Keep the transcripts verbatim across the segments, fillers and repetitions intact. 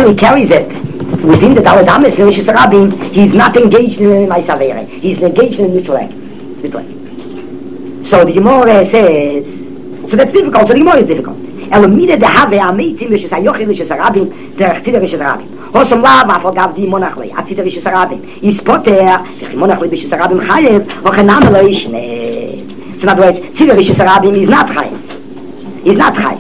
while he carries it within the Daled Ames in Rishus Rabim, he's not engaged in my Savere. He's engaged in a neutral act. Neutral act. So the Gemara says, so that's difficult. So the Gemara is difficult. Elamide de have ameitzim Rishus Hayochid Rishus Rabim derech tzida Rishus Rabim. Hosam lav afal gav di monachle atzida Rishus Rabim. Is poter v'chi monachle Rishus Rabim chayev v'chenam lo yishne. So in other words, tzida Rishus Rabim is not chayev. He's not chayev.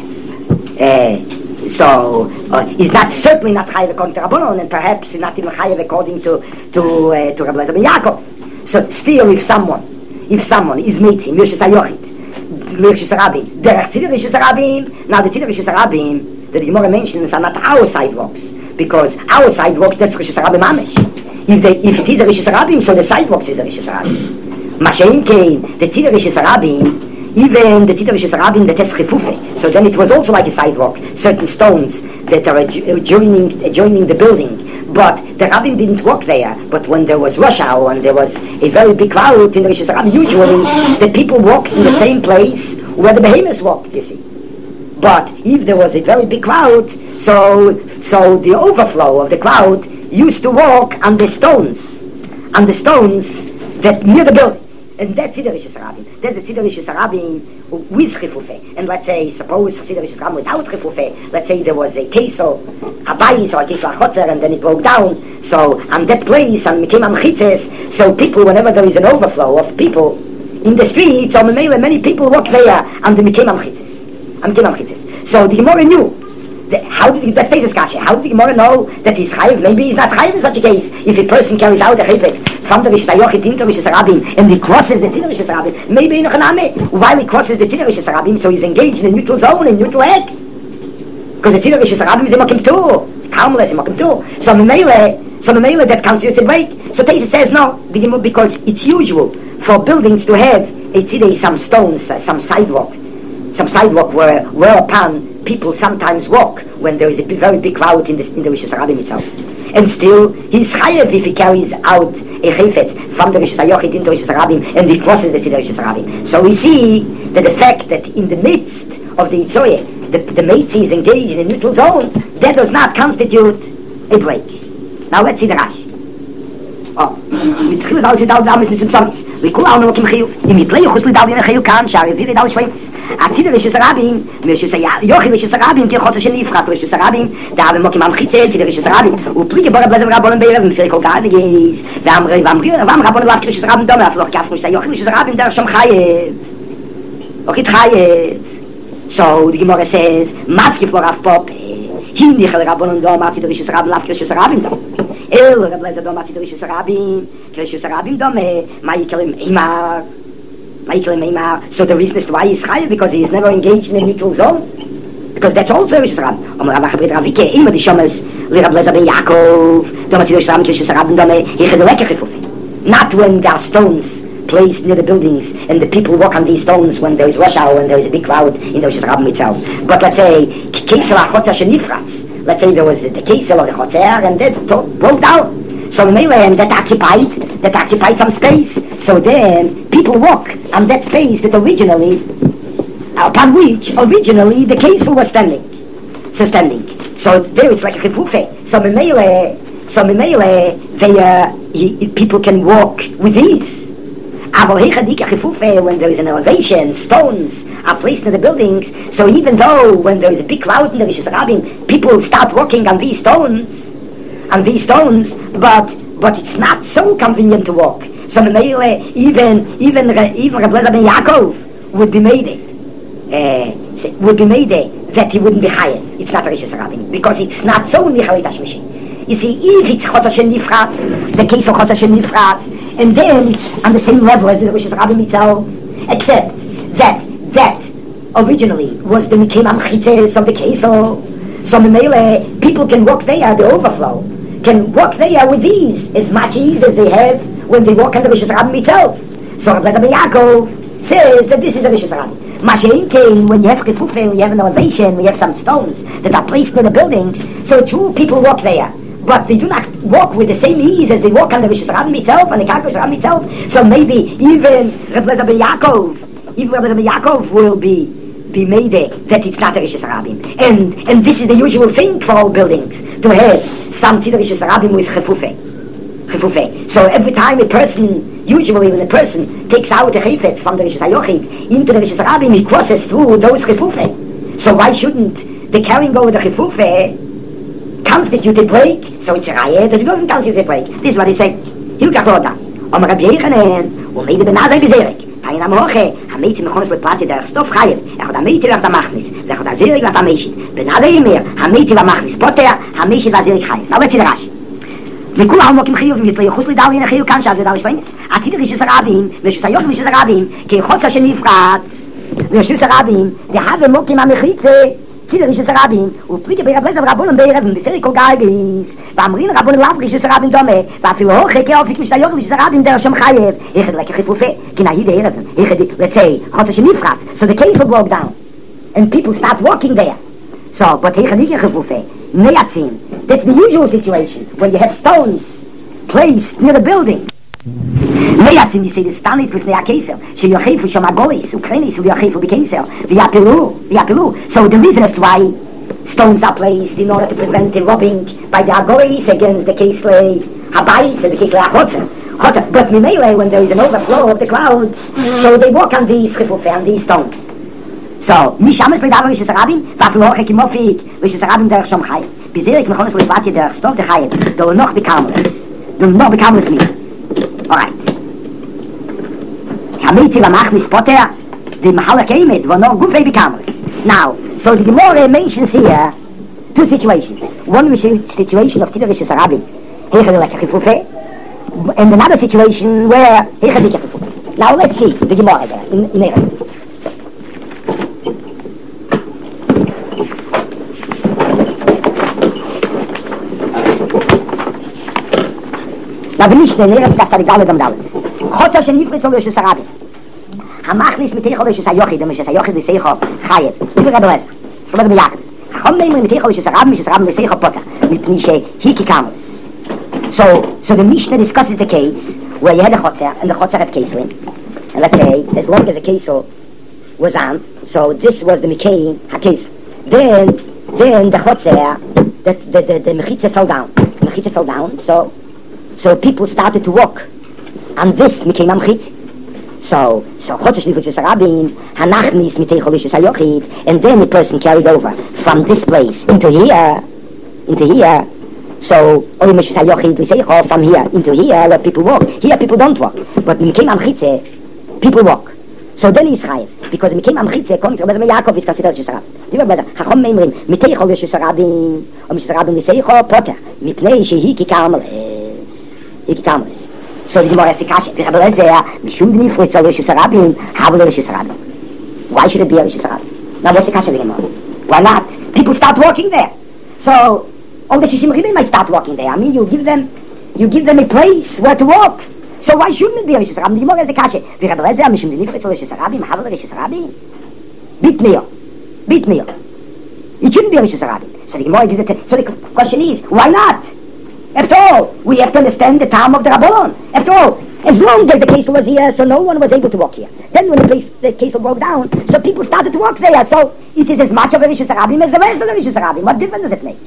Uh, so uh, he's not certainly not chayev according to Rabbanon, and perhaps he's not even chayev according to to uh, to Rabbi Eliezer ben Yaakov. So still, if someone, if someone is meitzim Rishus Hayochid Rishus Rabim derech tzida Rishus Rabim, now the tzida Rishus Rabim that the Gemara mentions are not our sidewalks, because our sidewalks that's Rishus Rabim mamish. If they if it is a Rishus Rabim, so the sidewalks is a Rishus Rabim. Mashein kein the tzida Rishus Rabim. Even the tzida Rishus Rabim that has chifufe, so then it was also like a sidewalk, certain stones that are adjoining, adjoining the building. But the Rabbim didn't walk there. But when there was rush hour and there was a very big crowd in the Rishus Rabim, usually the people walked in the same place where the behemoths walked, you see. But if there was a very big crowd, so so the overflow of the crowd used to walk on the stones, on the stones that near the building. And that's Tzida Rishus Rabim. That's the Tzida Rishus Rabim with Chifufe. And let's say, suppose Tzida Rishus Rabim without Chifufe, let's say there was a Kesel, a Bayis or a Kesel Achotzer, and then it broke down. So on that place, and became Amchitzes, so people, whenever there is an overflow of people in the streets, or many people walk there, and they became Amchitzes. And became Amchitzes. So the Gemara knew. The, how did, let's face this kasha. How did the Gemara know that he's chayiv? Maybe he's not chayiv in such a case. If a person carries out a chaypet from the Rishus Hayochid into Rishus Rabim and he crosses the tzida Rishus Rabim, maybe in a chaname. While he crosses the tzida Rishus Rabim, so he's engaged in a neutral zone, in neutral egg. Because the tzida Rishus Rabim is a makim too. Harmless, a makim too. So memele, so memele that constitutes a break. So Teisa says no, the Gemara, because it's usual for buildings to have a tzida, some stones, uh, some sidewalk, some sidewalk where whereupon people sometimes walk when there is a big, very big crowd in the, in the Rishus Rabim itself. And still, he's chayev if he carries out a chayfetz from the Rishus Hayochid into Rishus Rabim and he crosses the Tzida Rishus Rabim. So we see that the fact that in the midst of the Itzoye, the, the Meitzi is engaged in a neutral zone, that does not constitute a break. Now let's see the Rashi. Oh, mit khil dal sit dal damis mit tsamis. We kol au no kim khil. Im play khusli dal in khil kan shari vi dal shweits. A tzida Rishus Rabim, mir shus ya yochid Rishus Rabim ki khos shni ifrat Rishus Rabim, da am mokim am khitze tzida Rishus Rabim. U plige bar blazer rabon beirn mit kol gad geis. Da am vam vam rabon laf Rishus Rabim dom afloch kaf khus yochid Rishus Rabim der shom khaye. Okit khaye. So the Gemara says, maski for af pop. Hin die rabon dom at tzida Rishus Rabim laf Rishus Rabim dom. El Rablaza dom at Rishus Rabim, Rishus Rabim dom, Michael Imar, Michael Imar. So the reason is why he's chayav, because he is never engaged in a neutral zone, because that's also Rishus Rabim. Om Rabbi Chabrit Ravike, Ima the Shomas, Li Rablaza ben Yaakov, dom at Rishus Rabim, Rishus Rabim dom, he had a lekker chifufi. Not when there are stones placed near the buildings and the people walk on these stones when there is rush hour and there is a big crowd in the Rishus Rabim itself. But let's say Kesel Achotza Shenifratz. Let's say there was the Kesel or the Chotzer and that broke down. So and that occupied, that occupied some space. So then people walk on that space that originally, upon which originally the Kesel was standing. So standing. So there it's like a chifufe. So Memele, so Memele, they, uh, he, people can walk with ease. When there is an elevation, stones are placed in the buildings, so even though when there is a big crowd in the Rishus Rabim, people start walking on these stones, on these stones, but but it's not so convenient to walk. So even even even Rabbi Eliezer ben Yaakov would be made it, uh, would be made it that he wouldn't be chayav. It's not a Rishus Rabim because it's not so nichali tashmishin. You see, if it's Chotzer Shenifratz, the case of Chotzer Shenifratz, and then it's on the same level as the Rishus Rabim itself, except that that originally was the Mikim Amchitzes of the Kesel. So Memele, people can walk there, the overflow, can walk there with ease, as much ease as they have when they walk on the Rishus Rabim itself. So Rabbi Eliezer ben Yaakov says that this is a Rishus Rabim. Mashein came when you have Chifufe, when you have an elevation, when you have some stones that are placed near the buildings, so true, people walk there. But they do not walk with the same ease as they walk on the Rishus Rabim itself, and the Karka Rishus Rabim itself. So maybe even Rabbi Eliezer ben Yaakov, even Rabbi Eliezer ben Yaakov will be be made that it's not a Rishus Rabim. And and this is the usual thing for all buildings, to have some tziddish Rabim with chefufe. Chefufe. So every time a person, usually when a person takes out the chifetz from the Rishus HaYochid into the Rishus Rabim, he crosses through those chefufe. So why shouldn't the carrying over the chefufe constitute a break? So it's a raya that it doesn't constitute a break. This is what he said. Hilkach Loda. Om Rabbi Yechanan, um Meide Benazai Bezerik. Ein am Hoche, am Meitzi mechonis le Plati der Stoff Chayev. Er hat am Meitzi lach da Machnis. Er hat a Zerik lach da Meishit. Benazai Emir, am Meitzi la Machnis. Poter, am Meishit la Zerik Chayev. Now let's see the Rashi. וכול העמוקים חיוב ומתפי יחוץ לדאוי אין החיוב כאן שעד ודאוי שווינץ עתיד רשוס הרבים ורשוס היוחד ורשוס הרבים כחוץ השני נפרץ ורשוס הרבים דהב ומוקים המחיצה ציד רשוס הרבים ופליטי ברבלז ורבון בערב בפרי כל גייביס ואמרין רבון לאו רשוס הרבים דומה ואפילו הוכי כאופיק ורשוס היוחד ורשוס הרבים דרך שם חייב אחד לכי חיפופה כי נהי בערב אחד let's say חוץ השני נפרץ so the case will broke down and people start walking there so but אחד לכי חיפופה Neyatzim. That's the usual situation when you have stones placed near the building. Neyatzim, you say the stone is with Neyakeser. She yochefu shomagolis, ukrenis, yochefu bekeser, viapilu, viapilu. So the reason as to why stones are placed in order to prevent the robbing by the agoris against the kesle habayis and the kesle achotzer. But mimele, when there is an overflow of the cloud, so they walk on these chifufe, on these stones. So, mishames le davar rishus harabim, va'afilo hoche kimofik rishus harabim derech shom chayim. Bizerik mechonis le plati derech stov dechayim. There will not be carmeless. There will not be carmeless me. Alright. Hamitzi lamachnis poter, the mahalak eimet, will not gufei be carmeless. Now, so the Gemara mentions here two situations. One is a situation of tzidar rishus harabim, heichel leke chifufe, and another situation where heichel leke chifufe. Now let's see the Gemara there, in, in Erev. Na bin ich der darf da egal dem Dalle. Gott hat nicht mit so Rishus Harabim. Hamachnis mit Teichol Rishus HaYochid, dem Rishus HaYochid Secho Chayev. Über Rabbeles. So was mir jagt. Chom nehmen mit Teichol Rishus Harabim, Rishus Harabim Secho Potter. Mit Pnische Hiki Kamelis. So, so the Mishnah discusses the case where you had a Chotzer and the Chotzer had Kesel. And let's say, as long as the Kesel was on, so this was the Mikein HaKesel. Then, then the Chotzer, the, the, the, the Mechitze fell down. The Mechitze fell down, so So people started to walk, and this became Amchit. So, so Chodesh Nifrishus Harabim, Hanachnis Mitei Cholishus HaYochid, and then the person carried over from this place into here, into here. So, Olimishus HaYochid L'Seicho, from here into here, let people walk. Here people don't walk, but when it became Amchitze, people walk. So then he's chayiv, because when it became Amchitze, according to Rabbi Yaakov, is considered Rishus Harabim. Do you remember? Chachom meimrim, Mitei Cholishus Harabim, or Rishus Harabim L'Seicho, Poter, Mipnei Shehi Ki Karmeles. Ik kamelis. So the Gemara says, "Kash, we have a lezer. Mishum dini for it's a Rishus Harabim. How will Rishus Harabim? Why should it be a Rishus Harabim? Now what's the Kash of the Gemara? Why not? People start walking there. So all the Shishim Ribim might start walking there. I mean, you give them, you give them a place where to walk. So why shouldn't it be a Rishus Harabim? The Gemara says, "Kash, we have a lezer. Mishum dini for it's a Rishus Harabim. How will Rishus Harabim? Beat me up, beat me up. It shouldn't be a Rishus Harabim." So the Gemara gives it. So the question is, why not? After all, we have to understand the time of the Rabbanon. After all, as long as the case was here, so no one was able to walk here. Then when the, place, the case broke down, so people started to walk there. So it is as much of a Rishus Harabim as the rest of the Rishus Harabim. What difference does it make?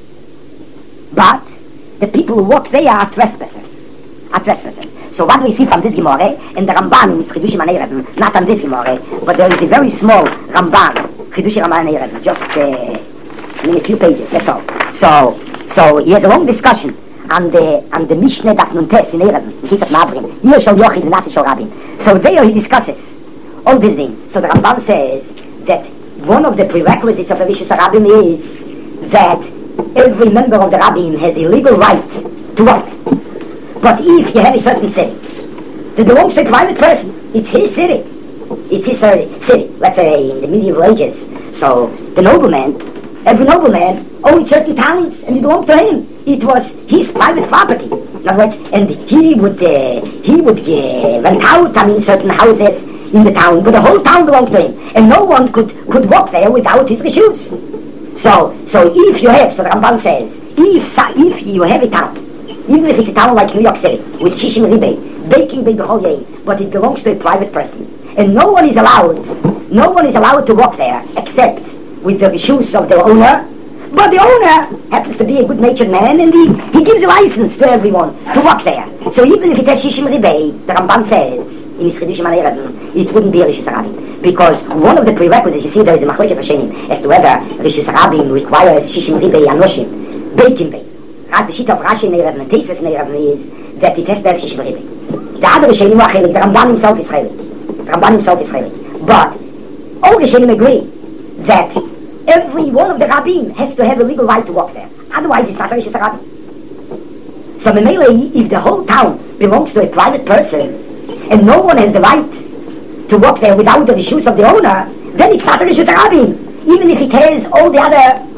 But the people who walk there are trespassers. Are trespassers. So what we see from this Gemara, and the Ramban in Chidushim Anei, not on this Gemara, but there is a very small Ramban, Chidushim Anei, just uh, in a few pages, that's all. So, so he has a long discussion and the and the Mishnah Daf Nuntes in Erev, in case of Mavrim, here shall Yochid and Nasi shall Rabin. So there he discusses all these things. So the Ramban says that one of the prerequisites of a Rishus Harabim is that every member of the Rabbin has a legal right to work. But if you have a certain city that belongs to a private person, it's his city. It's his city. Let's say in the medieval ages. So the nobleman, every nobleman owned certain towns and it belonged to him. It was his private property. In other words, and he would uh, he would uh, rent out, I mean, certain houses in the town, but the whole town belonged to him, and no one could, could walk there without his reshus. So, so if you have, so the Ramban says, if if you have a town, even if it's a town like New York City with Shishim Ribei, baking by B'chol Yein, but it belongs to a private person, and no one is allowed, no one is allowed to walk there except with the reshus of the owner. But the owner happens to be a good-natured man, and he, he gives a license to everyone to walk there. So even if it has Shishim Ribei, the Ramban says, in his Chidushim HaNe'eravim, it wouldn't be a Rishus Harabim. Because one of the prerequisites, you see, there is a Machlekes Hashanim, as to whether Rishus Harabim requires Shishim Ribei Anoshim, Beitim Beit. The sheet of Rashi HaNe'eravim and Teisves HaNe'eravim is that it has to have Shishim Ribei. The other Rishonim are Chelik, the Ramban himself is Chelik. The Ramban himself is Chelik. But all Rishonim agree that every one of the Rabbim has to have a legal right to walk there. Otherwise, it's not a Rishus Harabim. So, Memele, if the whole town belongs to a private person, and no one has the right to walk there without the rishus of the owner, then it's not a Rishus Harabim. Even if it has all the other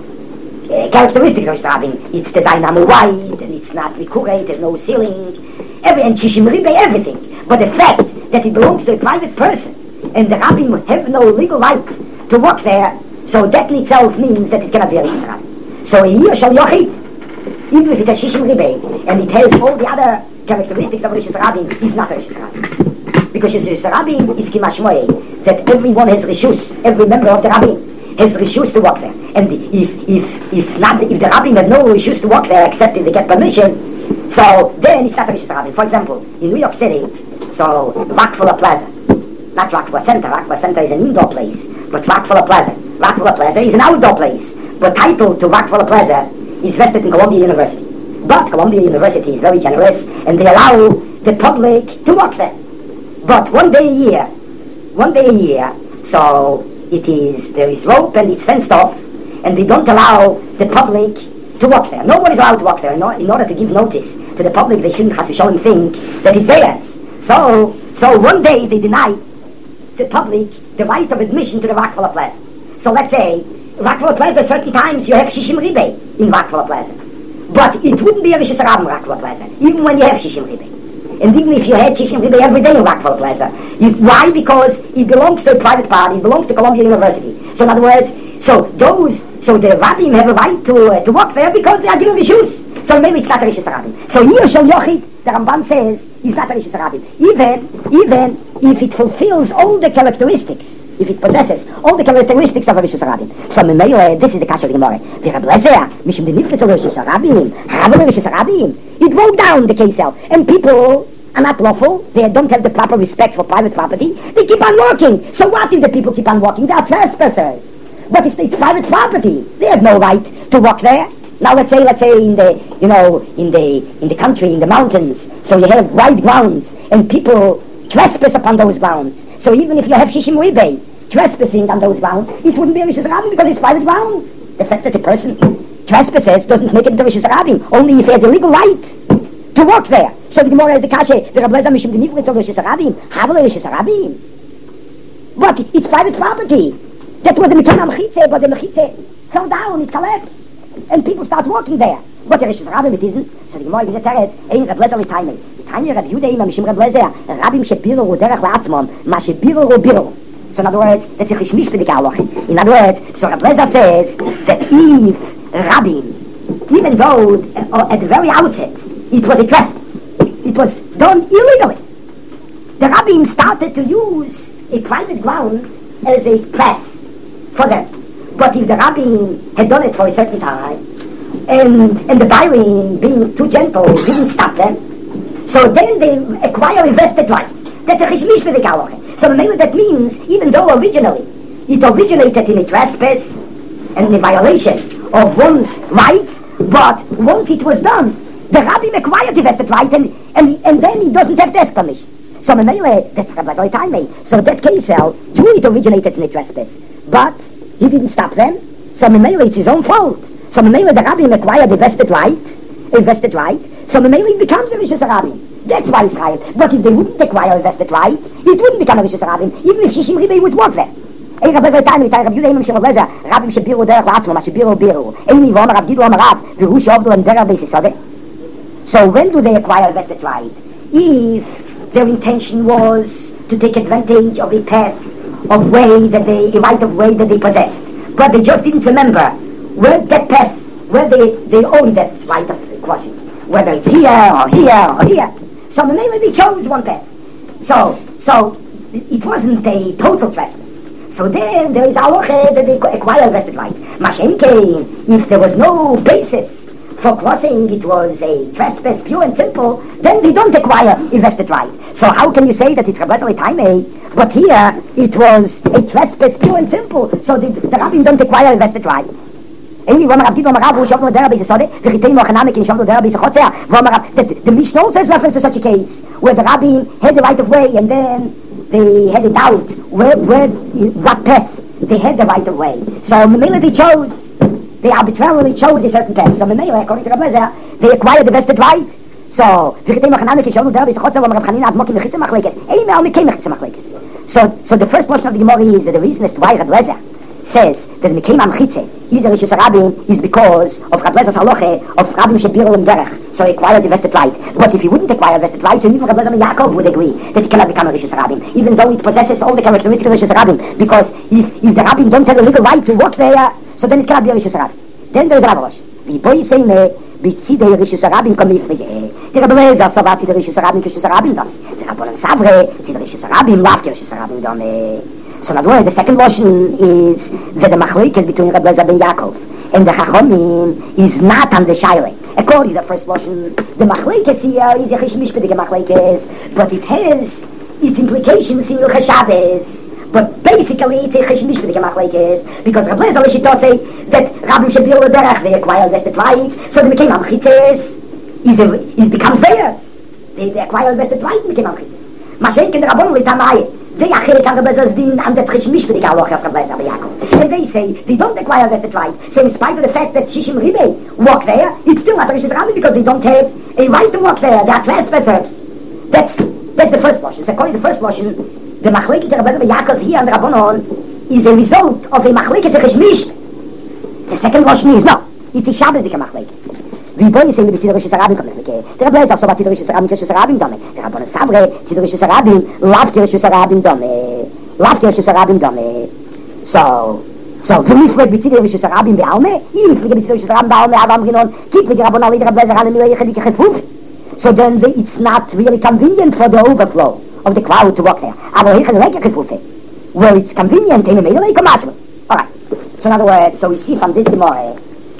uh, characteristics of Rishus Harabim. It's designed on wide, and it's not recurrent, there's no ceiling, every, and Shishim Ribei, everything. But the fact that it belongs to a private person, and the Rabbim have no legal right to walk there, so that in itself means that it cannot be a Rishus Harabim. So here shall Yochid, even if it has Shishim Ribei, and it has all the other characteristics of Rishus Harabim, is not a Rishus Harabim. Because Rishus Harabim is Kimashmoe, that everyone has Rishus, every member of the Rabbim has Rishus to walk there. And if if if not, if the Rabbim have no Rishus to walk there except if they get permission, so then it's not a Rishus Harabim. For example, in New York City, so Rockefeller Plaza, not Rockefeller Center, Rockefeller Center is an indoor place, but Rockefeller Plaza, Rockefeller Plaza is an outdoor place. But title to Rockefeller Plaza is vested in Columbia University. But Columbia University is very generous, and they allow the public to walk there. But one day a year, one day a year, so it is, there is rope and it's fenced off, and they don't allow the public to walk there. No one is allowed to walk there. In, in order to give notice to the public, they shouldn't have think that it's theirs. So, so one day they deny the public the right of admission to the Rockefeller Plaza. So let's say, Rockefeller Plaza, certain times you have Shishim Ribei in Rockefeller Plaza. But it wouldn't be a Rishus Harabim Rockefeller Plaza, even when you have Shishim Ribei. And even if you had Shishim Ribei every day in Rockefeller Plaza. It, why? Because it belongs to a private party, it belongs to Columbia University. So in other words, so those, so the Rabbim have a right to uh, to walk there because they are given Rishus. So maybe it's not a Rishus Harabim. So here Shel Yochid, the Ramban says, is not a Rishus Harabim. Even, even if it fulfills all the characteristics, if it possesses all the characteristics of a Rishus Harabim. So Memele, this is the Kasha of the Gemara. V'Rab Lezer, Mishum de Nifket Rishus Harabim, Harabim Rishus Harabim. It broke down the Kesel, and people are not lawful. They don't have the proper respect for private property. They keep on walking. So what if the people keep on walking? They are trespassers. But it's, it's private property. They have no right to walk there. Now let's say, let's say in the, you know, in the in the country, in the mountains, so you have wide grounds, and people trespass upon those grounds. So even if you have Shishim Ribei trespassing on those grounds, it wouldn't be a Rishus Harabim because it's private grounds. The fact that a person trespasses doesn't make it a Rishus Harabim, only if he has a legal right to walk there. So the Gemara is the Kasha, the Rab Lezer Mishum de Nifket Rishus Harabim, Havle Rishus Harabim. But it's private property. That was the Mikon Mechitze, but the Mechitze fell down, it collapsed. And people start walking there. But the Rishus Harabim it isn't. So the Gemara is the Teretz, Ein Rab Lezer L'Taimel. L'Taimel Rab Yudei Mishum Rab Lezer, Rabbim Shepiro Derech La'atzmon, Ma Shepiro Biro. So in other words, that's a Chishmish B'dikah Alochi. In other words, so Rab Lezer says that if Rabbim, even though uh, at the very outset it was a trespass, it was done illegally, the Rabbim started to use a private ground as a path for them. But if the Rabbim had done it for a certain time, and and the Bailim, being too gentle, didn't stop them, so then they acquire a vested right. That's a Chishmish B'dikah Alochi. So that means, even though originally it originated in a trespass and in a violation of one's rights, but once it was done, the Rabbim acquired the vested right, and, and, and then he doesn't have to ask permission. So Memele, that's Rabbi Zoytaimei. So that case, true, it originated in a trespass, but he didn't stop them. So Memele, it's his own fault. So Memele, the Rabbim acquired the vested right, a vested right. So Memele, it becomes a Rishus Harabim. That's why Israel. But if they wouldn't acquire a vested right, it wouldn't become a Rishus Harabim, even if Shishim Ribei would walk there. Ein Rab Lezer L'Taimel, Rab Yudei Mishum Rab Lezer, Rabbim Shepiro Derech La'atzmon, Ma Shepiro Biro. Ein V'Omer Rab Gidu Omer Rav, V'Hu Shovdu and Derech Beis Yisodeh. So when do they acquire a vested right? If their intention was to take advantage of a path of way that they, a right of way that they possessed, but they just didn't remember where that path, where they, they own that right of crossing, whether it's here or here or here. So the they chose one path. So, so it wasn't a total trespass. So then there is halacha that they acquire vested right. Mashenke, if there was no basis for crossing, it was a trespass, pure and simple, then they don't acquire a vested right. So how can you say that it's Rabbeinu Taimei, but here it was a trespass, pure and simple, so the, the rabbin don't acquire a vested right? Any one Rabbi Dibon Rabu Shavno Derabi Sode, V'chitei Mochanamik in Shavno Derabi Sechotzea. The the Mishnah also has reference to such a case where the rabbin had the right of way and then they had a doubt where where what path they had the right of way. So Memela they chose, they arbitrarily chose a certain path. So Memela, according to Rabbi Lezer, they acquired the vested right. So V'chitei Mochanamik in Shavno Derabi Sechotzea. Rabbi Chanina Ad Mokim V'chitza Machlekes. Ei Me'al Mikei Mechitza Machlekes. So so the first portion of the Gemara is that the reason as to why Rabbi Lezer says that the Mekim Amchitze is a Rishus Rabin is because of Rab Lezer's halacha of Rabin Shebiro and Derech, so he acquires a vested right. But if he wouldn't acquire a vested right, so even Rab Lezer and Yaakov would agree that he cannot become a Rishus Rabin, even though it possesses all the characteristics of Rishus Rabin, because if, if the Rabin don't have a legal right to walk there, so then it cannot be a Rishus Rabin. Then there is Rav Rosh. V'boi say me, b'tzidei Rishus Rabin kom mifrege. The Rab Lezer so va tzidei Rishus Rabin Rishus Rabin dom. The Rabbanan Savre tzidei Rishus Rabin lav Rishus Rabin dom. So in other words, the second version is that the machlekes between Reb Lezer and Yaakov and the Chachomim is not on the Shaile. According to the first version, the machlekes here is a cheshmishpedige machlekes, but it has its implications in Ilchas Shabbos. But basically, it's a cheshmishpedige machlekes because Reb Lezer Lishito say that Rabbi Shebir Derech they acquire vested right, so they became amchitzes is is becomes theirs. They, they acquire vested right and became amchitzes. Mashenk and Rabban Litanai. They are here can Rebbe's din and the Trishmish with the Galoch of Rebbe Yaakov. And they say they don't acquire vested right. So in spite of the fact that Shishim Ribe walk there, it's still not a Rishus Rabin because they don't have a right to walk there. They are trespassers. That's that's the first version. So according to the first version, the Machlekes of Rebbe Yaakov here and Rabbanon is a result of a Machlekes Cheshmish. The second version is no. It's a Shabbos dike Machlekes. Wie boy say mit der Rishus Rabin kommt nicht. Der Blazer so bat der Rishus Rabin Rishus Rabin dame. Der Rabban Sabre der Rishus Rabin laft der Rishus Rabin dame. Laft der Rishus Rabin dame. So so wenn ich mit der Rishus Rabin bealme, ich mit der Rishus Rabin bealme aber genommen, gibt mir der Rabban alle der Blazer alle mir ich gefuf. So then the, it's not really convenient for the overflow of the crowd to walk there. Aber ich like gefuf. Well, it's convenient in a middle like a marshal. All right. So in other words, so we see from this Gemara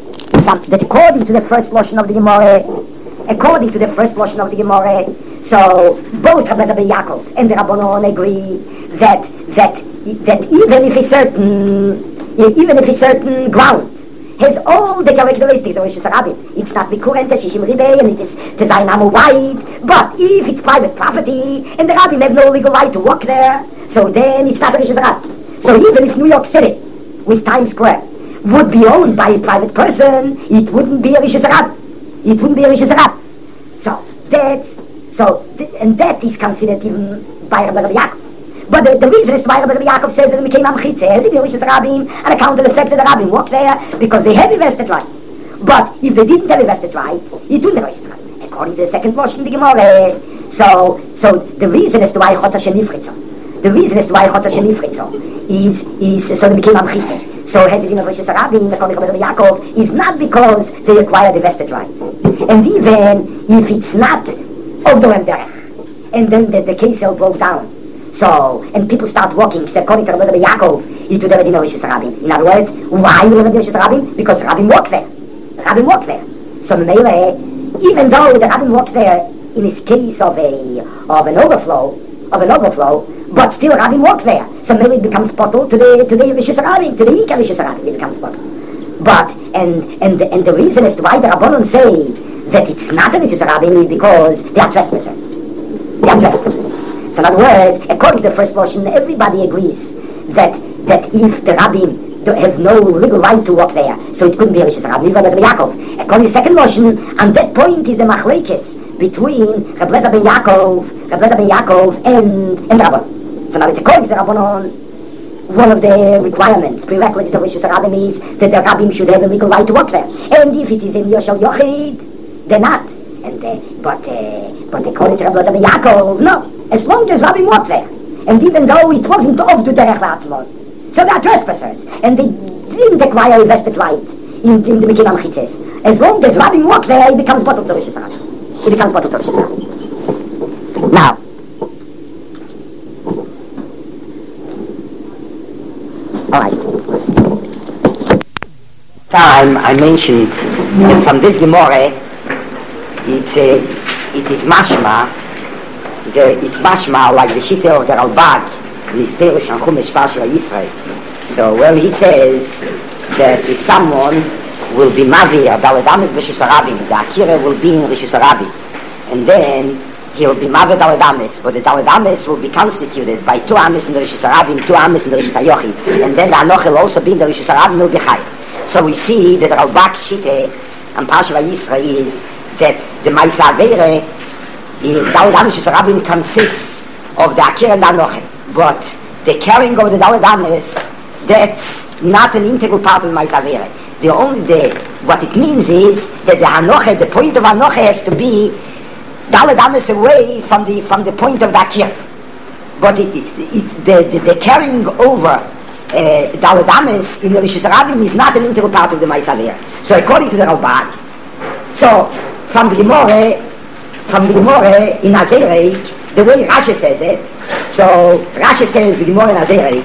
that according to the first portion of the Gemara, according to the first portion of the Gemara, so both Rabbi Lezer ben Yaakov and the Rabbanon agree that that that even if a certain even if a certain ground has all the characteristics of Rishus Rabin, it's not Bikurent, Shishim Ribei, and it is Tezainamu wide, but if it's private property and the Rabbi have no legal right to walk there, so then it's not a Rishus Rabin. So even if New York City with Times Square would be owned by a private person, it wouldn't be a Rishus Rabin. It wouldn't be a Rishus Rabin. So that's so, th- and that is considered even by Rabbi Lezer Yaakov. But the, the reason is why Rabbi Lezer Yaakov says that it became Amchitze, as if the Rishus Rabin on account of the fact that the Rabin walked there because they have a vested right. But if they didn't have a vested right, it wouldn't have a Rishus Rabin. According to the second portion of the Gemara, so so the reason as to why Chotz Hashem Nifritzo, the reason as to why Chotz Hashem Nifritzo is is so they became Amchitze. So Hezivin of Rishus Rabin, according to Rabbi Yaakov, is not because they acquired the vested right. And even if it's not of the Derech, and then the, the case all broke down, so, and people start walking, so according to Rabbi Yaakov, is to the Medina Rishus Rabin. In other words, why will Medina Rishus Rabin? Because Rabin walked there. Rabin walked there. So Meile, even though the Rabin walked there in his case of a of an overflow, of an overflow, but still Rabin walked there. So Meile it becomes pottle to the to the Rishus Rabin, to the Ika Rishus Rabin, it becomes pottle. But and and and the reason as to why the Rabbanon say that it's not a Rishus Rabin is because they are trespassers. They are trespassers. So in other words, according to the first portion, everybody agrees that that if the Rabbin have no legal right to walk there, so it couldn't be a Rishus Rabin, even as Yaakov. According to the second portion, on that point is the machlekes between Reb Lezer ben Yaakov, Reb Lezer ben Yaakov and and Rabban. So now it's according to the Rabbanon, one of the requirements, prerequisites of Rishus Rabin is that the Rabbim should have a legal right to walk there. And if it is in Yoshel Yochid, they're not. And uh, but uh, but according to Reb Lezer ben Yaakov, no. As long as Rabbi walked there, and even though it wasn't of to Derech Latzmon, so they are trespassers, and they didn't acquire a vested right in, in the Mekim Amchitzes. As long as Rabbi walked there, it becomes bottled to Rishus Rabin. It becomes bottled to Rishus Rabin. Now, All right. Time I mentioned that from this Gemara, it's a, it is mashma, the, it's mashma like the Shita of the Ralbag, the Sterish and Chumash Parshas Yisrael. So well he says that if someone will be Mavi or Daled Ames B'Rishus Harabim, the Akira will be in Rishus Harabim, and then he will be Mavi Daled Ames, but the Daled Ames will be constituted by two Ames in the Rishus Harabim, two Ames in the Rishus Hayochid, and then the Anoch will also be in the Rishus Harabim will be Chai. So we see that the Ralbag Shita and Parshas Yisrael is that the Ma'aseh Aveira in Daled Ames Rishus Harabim consists of the Akira and the Anoch, but the carrying of the Daled Ames, that's not an integral part of the Ma'aseh Aveira. The only the what it means is that the Hanoche, the point of Hanoche has to be Daled Ames away from the from the point of the Akira. But it, it, it, the, the, the carrying over uh, Daled Ames in the Rishus Harabim is not an integral part of the Ma'aseh Aveira. So according to the Ralbag, so from the Gemara, from the Gemara in Azerek, the way Rashi says it, so Rashi says the Gemara in Azerek,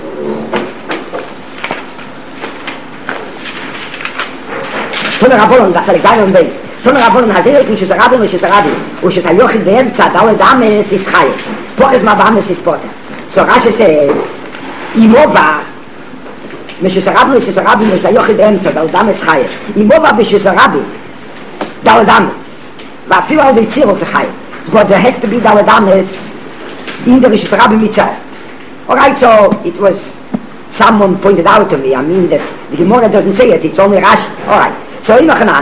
Tuna Rabbanon, das Alexander und Beis. Tuna Rabbanon, Hazerek, Rishus Harabim, Rishus Harabim. Rishus Hayochid be'emtza, Daled Ames is Chayef. Poches ma ba'ames is Poter. So Rashi says, Imova, Rishus Harabim, Rishus Harabim, Rishus Hayochid be'emtza, Daled Ames Chayef. Imova b'Rishus Harabim, Daled Ames. Va'afilu al Veitziro Chayef. But there has to be Daled Ames in the Rishus Harabim itself. Alright, so it was, someone pointed out to me, I mean that the Gemara doesn't say it, it's only Rashi. Alright. So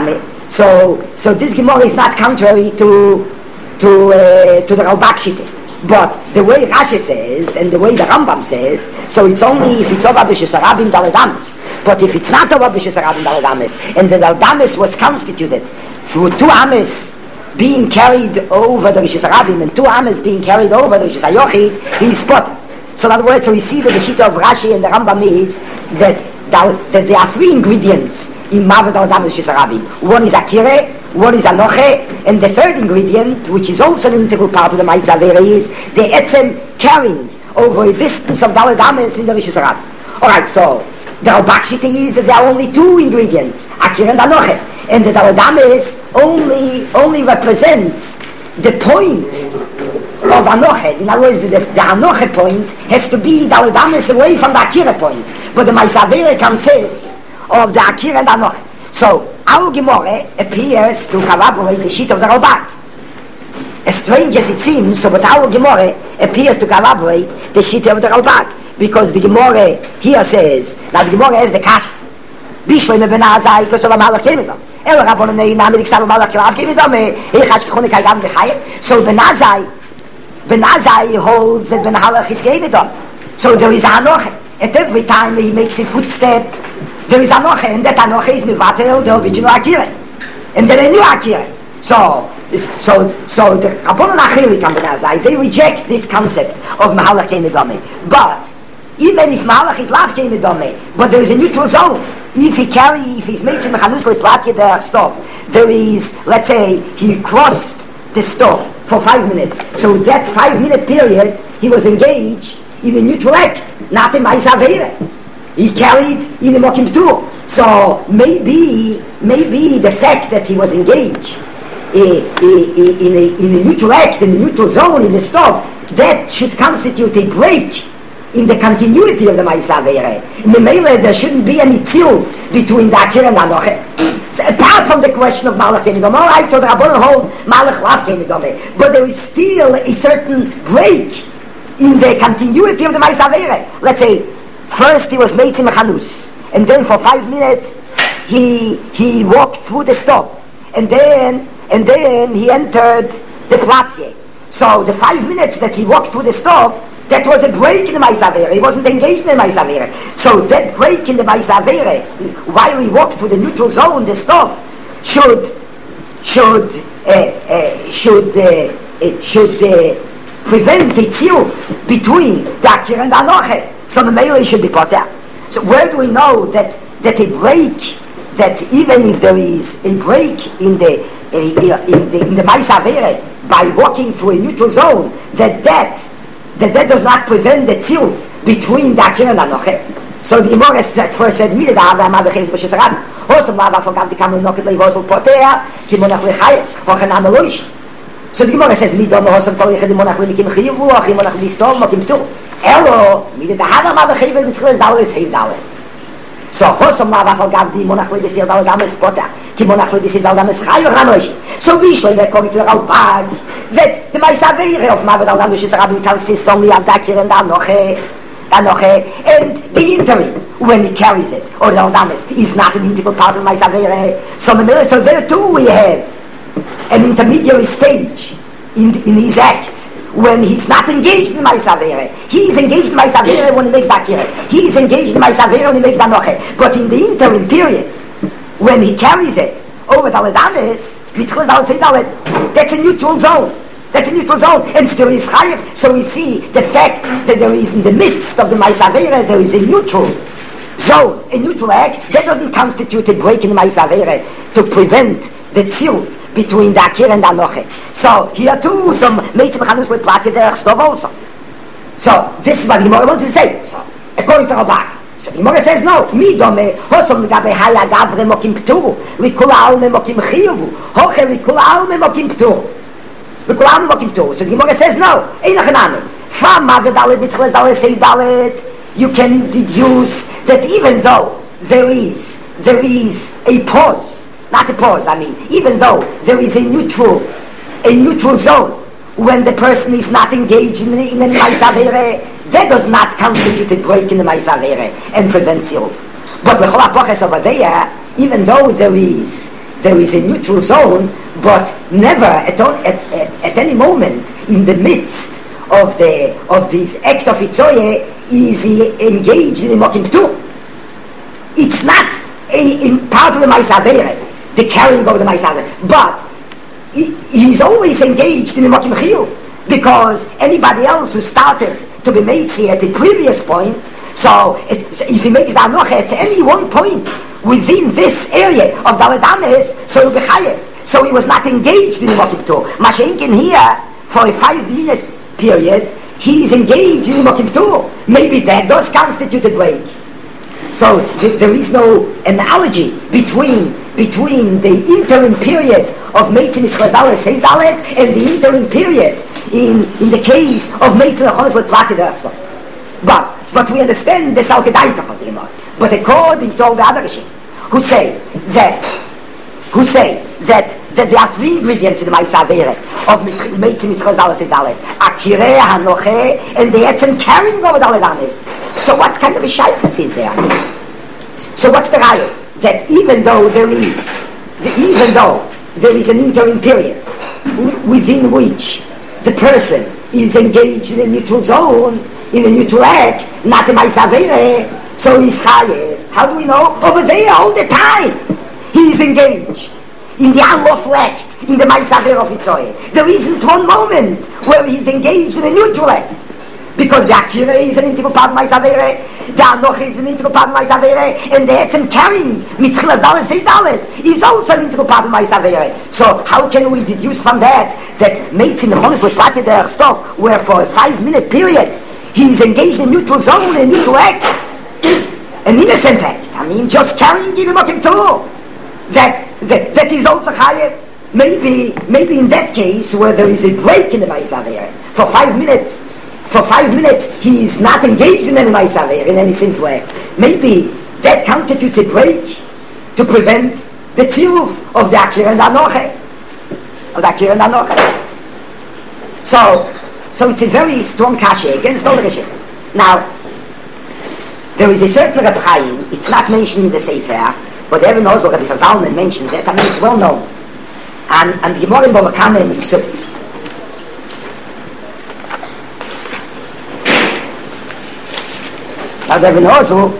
so so this Gemara is not contrary to to uh, to the Ralbag Shita, but the way Rashi says and the way the Rambam says, so it's only if it's over B'Rishus Harabim Daled Ames. But if it's not over B'Rishus Harabim Daled Ames, and the Daled Ames was constituted through two Ames being carried over the Rishus Harabim and two Ames being carried over the Rishus Hayochid, he is spotted. So in other words, so we see that the Shita of Rashi and the Rambam is that, that, that there are three ingredients in Mavi Daled Ames Rishus Harabim. One is Akira, one is Anoche, and the third ingredient, which is also an integral part of the Ma'aseh Aveira, is the etzem carrying over a distance of Daled Ames in the Rishus Harabim. Alright, so the Ralbag Shita is that there are only two ingredients, Akira and Anoche, and the Daled Ames only, only represents the point of Anoche. In other words, the, the, the Anoche point has to be Daled Ames away from the Akira point, but the Ma'aseh Aveira consists of the Akira and Anoche. So our Gemara appears to corroborate the sheet of the Ralbag. As strange as it seems, so but our Gemara appears to corroborate the sheet of the Ralbag, because the Gemara here says, now the Gemara has the Kash, Bishleme ben Azai, Kosova Malach Kemidom. El Rabbanon Nei Namid Iksav Malach Kelav Kemidom, Echash Kechonik Agam Dechayet. So Ben Azai, Ben Azai holds that Ben Halach is Kemidom. So there is Anoche. At every time he makes a footstep, there is Anoche, and that Anoche is Mivatel, the original Akira. And then a new Akira. So, so, so the Rabbanon Achilik and Ben Azai, they reject this concept of Mahalach Kemidome. But, even if Mahalach is Lav Kemidome, but there is a neutral zone. If he carry, if he's made some Chanus Leplatya the stop, there is, let's say, he crossed the stop for five minutes. So that five minute period, he was engaged in a neutral act, not in Ma'aseh Aveira. He carried in a Mokim Tur. So maybe, maybe the fact that he was engaged uh, in, a, in a neutral act, in a neutral zone, in the stop, that should constitute a break in the continuity of the Ma'aseh Aveira. In the Mele, there shouldn't be any tzil between the Akira and the Anoche. So apart from the question of Malach Kemidom, all right, so the Rabbanon hold Malach Lav Kemidom, but there is still a certain break in the continuity of the Ma'aseh Aveira. Let's say, first he was made in Chanus, and then for five minutes he he walked through the stop, and then and then he entered the Platye. So the five minutes that he walked through the stop, that was a break in the Ma'aseh Aveira. He wasn't engaged in the Ma'aseh Aveira. So that break in the Ma'aseh Aveira, while he walked through the neutral zone, the stop, should should uh, uh, should uh, it should uh, prevent the tzil between the Akira and the Anoche. So the Mele should be put out. So where do we know that that a break, that even if there is a break in the uh, in the in the Ma'aseh Aveira by walking through a neutral zone, that that that that does not prevent the tzil between the Akira and Anoche? So the Gemara first said, "Mila da Avram Avachim B'Shis Rabin." Also, Ma'ava forgot the Kamal Noket Leivosel Potea, Kimonach Lechayet, Hochanam Eloish. So the Gemara says, "Midom Hosam Tol Yechad Monach Lemikim Chivu, Chimonach Listom Mokim Tu." Elo, Mila da Avram Avachim B'Tchilas Dalet Seiv Dalet. So Hosam Ma'ava forgot the Monach Levisir Dalet Ames Potea, Kimonach Levisir Dalet Ames Chayu Chamoish. So we should be coming to the Ralpag that the Ma'asavere of Ma'ava Dalet B'Shis Rabin can see only Avdakir and Anoche. Anoche, and the interim, when he carries it, or the Aldamis, is not an integral part of my Savere. So, so there too we have an intermediary stage in, in his act, when he's not engaged in my Savere. He is engaged in my Savere when he makes Dakir. He is engaged in my Savere when he makes Anoche. But in the interim period, when he carries it over the Aldamis, that's a neutral zone. That's a neutral zone, and still is chayiv. So we see the fact that there is in the midst of the Ma'asavere, there is a neutral zone, a neutral act, that doesn't constitute a break in the Ma'asavere to prevent the tzil between the Akir and the Anoche. So here too, some Meitzim Chanus Leplati Derech Stov also. So this is what the Gemara wants to say. So, according to Rabak. So the Gemara says no. Mi dome, hosom legabe haya gavre mokim pturu, likula alme mokim chiyuvu, hoche likula alme mokim pturu. So the Gemara says no. From Dalet, you can deduce that even though there is there is a pause, not a pause, I mean, even though there is a neutral a neutral zone when the person is not engaged in, in a Ma'asavere, that does not constitute a break in the Ma'asavere and prevent zero. But the Cholapoches over there, even though there is there is a neutral zone, but never at, all, at, at, at any moment in the midst of the of this act of Itzoye is he engaged in a Mokim Ptur. It's not a, a part of the Ma'asavere, the carrying of the Ma'asavere, but he, he's always engaged in a Mokim Chiyuv, because anybody else who started to be Meitzi at the previous point, so it, if he makes the Anoche at any one point within this area of Dalet Ames, so he'll be Chayev. So he was not engaged in the Mokim Ptur. Mashenkin here, for a five-minute period, he is engaged in the Mokim Ptur. Maybe that does constitute a break. So th- there is no analogy between between the interim period of Meitzin Yitzchaz Dalet Seiv Dalet and the interim period in in the case of Meitzin Achonos Leplati Derech. But but we understand the Salkedaitach of the Gemara. But according to all the other Rishim, who say that who say that that there are three ingredients in the Ma'asavere of Meitzin Yitzchaz Dalet Seiv Dalet: Akireh, Hanoche, and the Etzem carrying over Dalet Ames. So what kind of a shaykhus is there? So what's the raya? That even though there is, even though there is an interim period within which the person is engaged in a neutral zone, in a neutral act, not a Ma'asavere, so he's chayev. How do we know? Over there, all the time, he is engaged in the unlawful act, in the Ma'asavere of Itzoye. There isn't one moment where he's engaged in a neutral act. Because the Akira is an integral part of Ma'asavere, the Anoche is an integral part of Ma'asavere, and the Etzem carrying Mitchilas Dalet Seiv Dalet is also an integral part of Ma'asavere. So how can we deduce from that that Meitzin Achonos Leplati Derech Stov, where for a five-minute period he is engaged in neutral zone, a neutral act, an innocent act, I mean just carrying in the Mokim Ptur, that, that that is also chayev. Maybe maybe in that case where there is a break in the Ma'asavere for five minutes. For five minutes, he is not engaged in any Ma'asavere, in any sinful act. Maybe that constitutes a break to prevent the tziyuv of the Akira and the Anoche. Of the Akira and the Anoche. So, so it's a very strong kasha against all the Rishim. Now, there is a certain Reb Chaim, it's not mentioned in the Sefer, but everyone knows what Rabbi Zalman mentions it. I mean, it's well known. And, and the Gemara in Bava Kama in Iksubis. Now the Venozu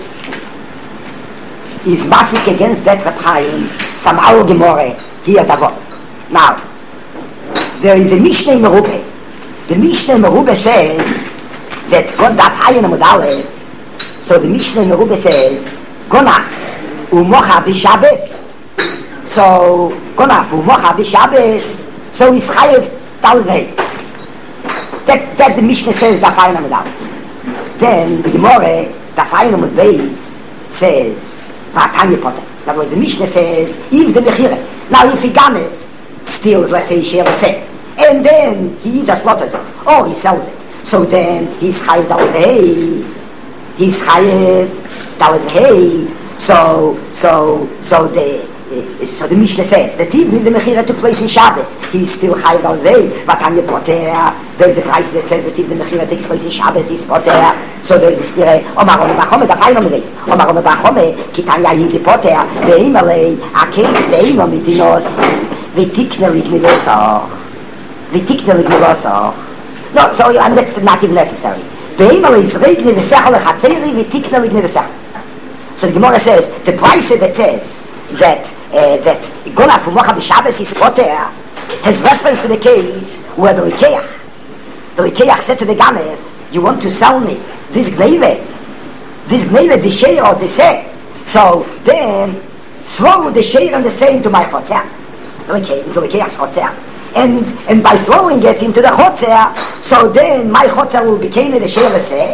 is massive against that Reb Chaim from our Gemara here at Avot. Now, there is a Mishnah in Merubah. The Mishnah in Merubah says that God daf hayin amudale. So the Mishnah in Merubah says Gonach umocha b'Shabbos. So Gonach umocha b'Shabbos. So he's chayev talvei. That that the Mishnah says daf hayin amudale. Then the Gemara the final base says Vatanya Potter. In other words, the Mishnah says if the Mechira. Now if he Game steals, let's say, Sheva Seh, and then he either slaughters it or he sells it, so then he's Chayiv Daled Hey. He's Chayiv Daled Hey. So, so, so the uh, so the Mishnah says that even if the Mechira took place in Shabbos, he's still Chayiv Daled Hey. Vatanya Potter. There is a price that says that if the Mechira takes place in Shabbos, he's Potter. So there is a stire. Omar Ome Bachome, the final days. Omar Ome Bachome, Kitanya Yidi Potter. Veimale, Aketz Deimo Mitinos. Vitikne Ligni Vesach. Vitikne Ligni Vesach. No, so and that's not even necessary. Veimale is Ligni Vesach Lechatzeri. Vitikne Ligni Vesach. So the Gemara says the price that says that uh, that Gona from Mocha B'Shabbos is Potter has reference to the case where the Rikeach, the Rikeach said to the Gamer, you want to sell me this Gneve, this Gneve, the share or the say. So then throw the share and the say into my Chotzer, the Rikeach's Chotzer. And, and by throwing it into the Chotzer, so then my Chotzer will become the share of the say.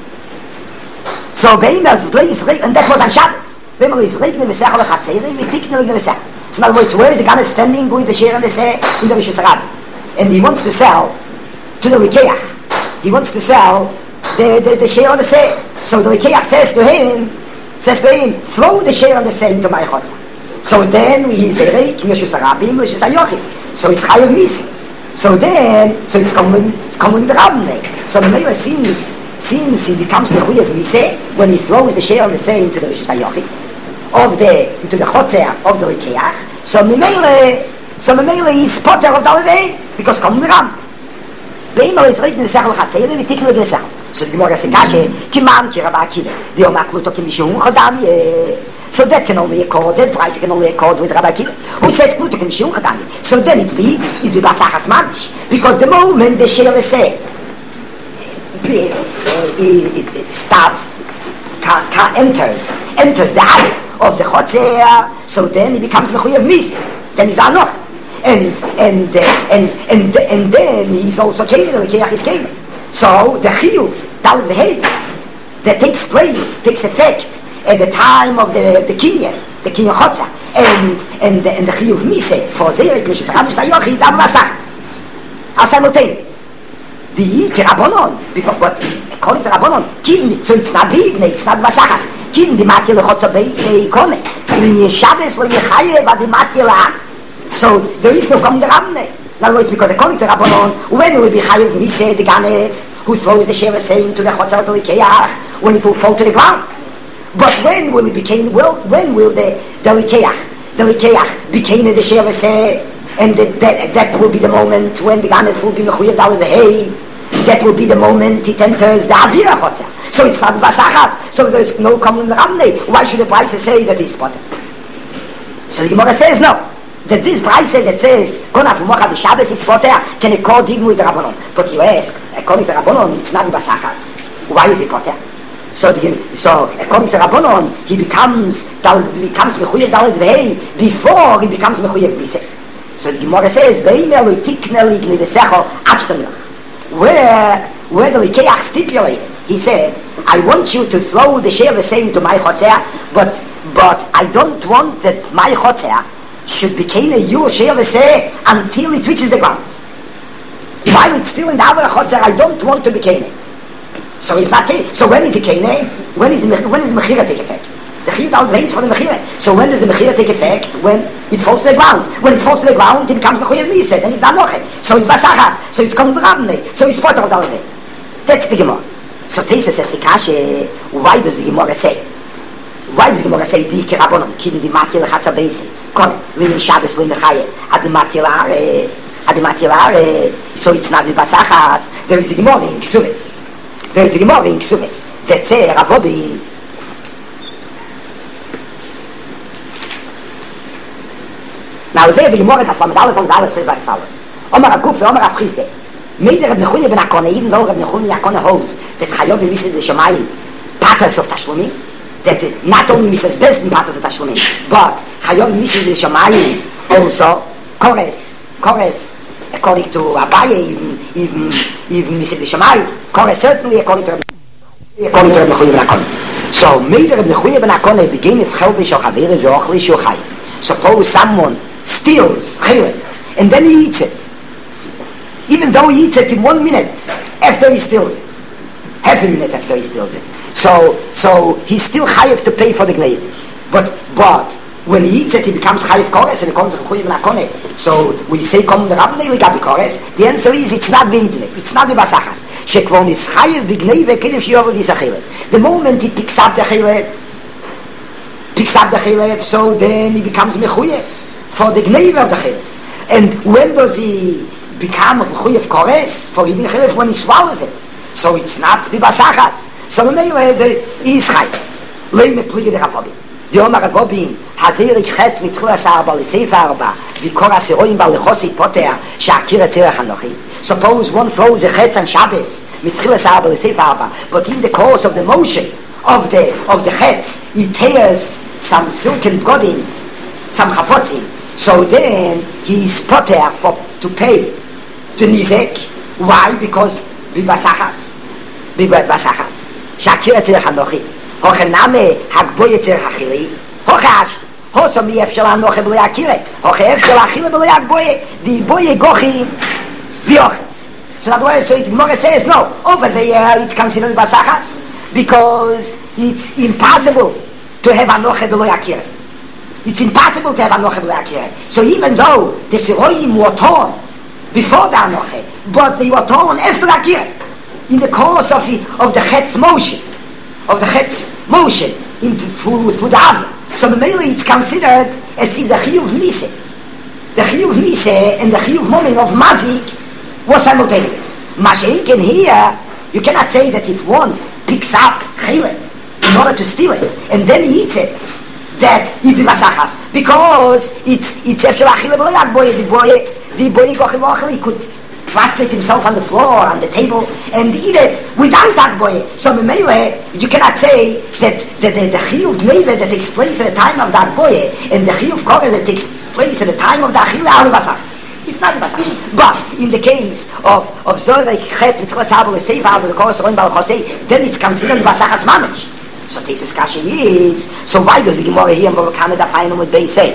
So Beimas, and that was on Shabbos. Beimas is Reikne Vesach Lechatzeri, Vitikne Ligne Vesach. So in other words, where is the Ganer standing with the share and the say in the Rishus Rabbi? And he wants to sell to the Rikeach. He wants to sell the, the, the share of the say. So the Rikeach says to him, says to him, throw the share of the say into my Chotzer. So then he says, Reik, Rishus Rabbi, Rishus Ayochim. So it's Chayav Misi. So then, so it's coming, it's coming the Rabbi. So the Mela seems, seems he becomes Mechuyev Misi when he throws the share of the say into the Rishus Ayochim, of the, into the Chotzer of the Rikeach. So Mimele, so Mimele is Potter of Daled, because coming the Rabbi. Beimal is Reikne Vesach Lechatzeri, Vitikne Ligne Vesach. So the Gemara says, Kashe, Kimam Ki Rabbi Akiva, the Omakluto Ki Mishum Chodamye. So that can only accord, that price can only accord with Rabbi Akiva, who says Kluto Ki Mishum Chodamye. So then it's big, it's Bibasachas Manish, because the moment the share is say, it, it, it starts, ka, ka enters, enters the eye of the Chotzer, so then he becomes Mechuyev Misi, then he's Anoch. And and uh, and and and then he's also came, the Rikeach is came. So the chiyuv Daled Hey that takes place, takes effect at the time of the the kinyan, the kinyan Chotzer, and and the, and the chiyuv Mise for Zerek Rishus Rabbi Sayochi Dam Vasachas are simultaneous. The Kerabonon, because what according to Rabbonon, Kim, so it's not big, it's not Vasachas. Kim the Matil Chotzer Beis Ikone. In Shabbos when Yechayev the Matil. So there is no coming the Rabbanon. In other words, because according to Rabbanon, when will be Chayiv Mise the Ganev who throws the Sheva saying to the Chotzer of the Rikeach when it will fall to the ground? But when will it become? Well, when will the the Rikeach the Rikeach become the Sheva say, and the, that that will be the moment when the Ganev will be Mechuyev Daled Hey. That will be the moment it enters the Avira Chotzer. So it's not Basachas. So there is no coming the Rabbanon. Why should the price say that he's spotted? So the Gemara says no. That this price that says Gona from Mocha B'Shabbos is Potter can accord even with the Rabbanon. But you ask, according to Rabbanon, it's not Basachas. Why is he Potter? So, the, so according to Rabbanon, he becomes becomes Mechuyev Daled Hey before he becomes Mechuyev Mise. So the Gemara says, Beimel Tikne Ligni Vesecho Achtemlach. Where where the Rikeach stipulated, he said, I want you to throw the share the same to my Chotzer, but but I don't want that my Chotzer should become a your share the say until it reaches the ground. While it's still in the other Chotzer, I don't want to become it. So it's not. So when is it kene? When is the, when is the Mechira take effect? The Chiyuv Daled Hey is for the Mechira. So when does the Mechira take effect? When it falls to the ground. When it falls to the ground, it becomes Mechuyev Mise. Then it's Danoche. So it's Basachas. So it's Kom B'Rabnei. So it's Potter of Daled Hey. That's the Gemara. So Teisa says the Kashe. Why does the Gemara say? Why does the Gemara say Di Kerabonon Kim Di Matil Chatza Beisi? Kon V'Min Shabbos V'Min Chayev Ad Matil Are Ad Matil Are. So it's not the Basachas. There is a Gemara in Ksumis. There is a Gemara in Ksumis that say Ravobi. Now there the Gemara that from Daled from Daled says as follows. Omar Akuf Omar Afchiste. Made Reb Nechunya ben Akone, even though Reb Nechunya Akone holds that Chayav misses the Shemayim patterns of Tashlumim, that not only misses best in patterns of Tashlumim, but Chayav misses the Shemayim also Kores, Kores, according to Abaye, even even even misses the Shemayim. Kores certainly according to according to Reb Nechunya ben Akone. So, Meider ibn Chuyev ben Akone begin if Chelvish or Chavere V'ochlish or Chayim. Suppose someone steals Chilek and then he eats it. Even though he eats it in one minute after he steals it. Half a minute after he steals it. So, so he's still chayiv to pay for the gneiv. But, but, when he eats it, he becomes chayiv kores, and he comes to chuyev nakone. So, we say, come the rabbi neili gabi kores. The answer is, it's not beidne. It's not bibasachas. Shekvon is chayiv b'gneiv, kelim shiyovu disachilef. The moment he picks up the chilef, picks up the chilef, so then he becomes mechuyev for the gneiv of the chilef. And when does he become mechuyev kores? For eating chilef when he swallows it. So it's not bibasachas. So the Meile, the is chai. Leime plige der Rabobin. Die Oma Rabobin, hazerik chetz mit chulas arba, leseif arba, vikor aseroim ba lechosi poter, she'akir etzerech anochi. Suppose one throws a chetz on Shabbos, mit chulas arba, leseif arba, but in the course of the motion of the of the chetz, he tears some silken godin, some chapotzin. So then he is poter for to pay the nizek. Why? Because bibasachas. Bibasachas. Shakir etzerech anochi. Hoche name hagboy etzerech achili. Hoche ash. Hoso mi efshel anoche b'lei akire. Hoche efshel achile b'lei agboye. Di boye gochi v'yoche. So that's why so Gemara says, no, over there it's considered basachas because it's impossible to have anoche b'lei akire. It's impossible to have anoche b'lei akire. So even though the siroyim were torn before the anoche, but they were torn after akire. In the course of the, of the Chetz motion, of the Chetz motion into through, through the Avya. So the Mele it's considered as if the Chiyuv Mise, the Chiyuv Mise and the Chiyuv Moming of Mazik was simultaneous. Masha'ik, and here you cannot say that if one picks up Chilek in order to steal it and then he eats it, that it's Masachas, because it's it's Efshel Achille B'Loyak Boye, the boy, the boy Gochim Ochel, he could prostrate himself on the floor, on the table, and eat it without Agboye. So Memele, you cannot say that the, the, the Chiyuv Neve that takes place at the time of the Agboye and the Chiyuv Kores that takes place at the time of the Achille are Basachas. It's not Basachas. But in the case of of Zorei Chetz Mitzvah Sabo Seif Abo the Kores Roim Bal Chosei, then it's considered Basachas Mamish. So this is Kashi is. So why does the Gemara here in Bava Kama da Fayim with Bei say?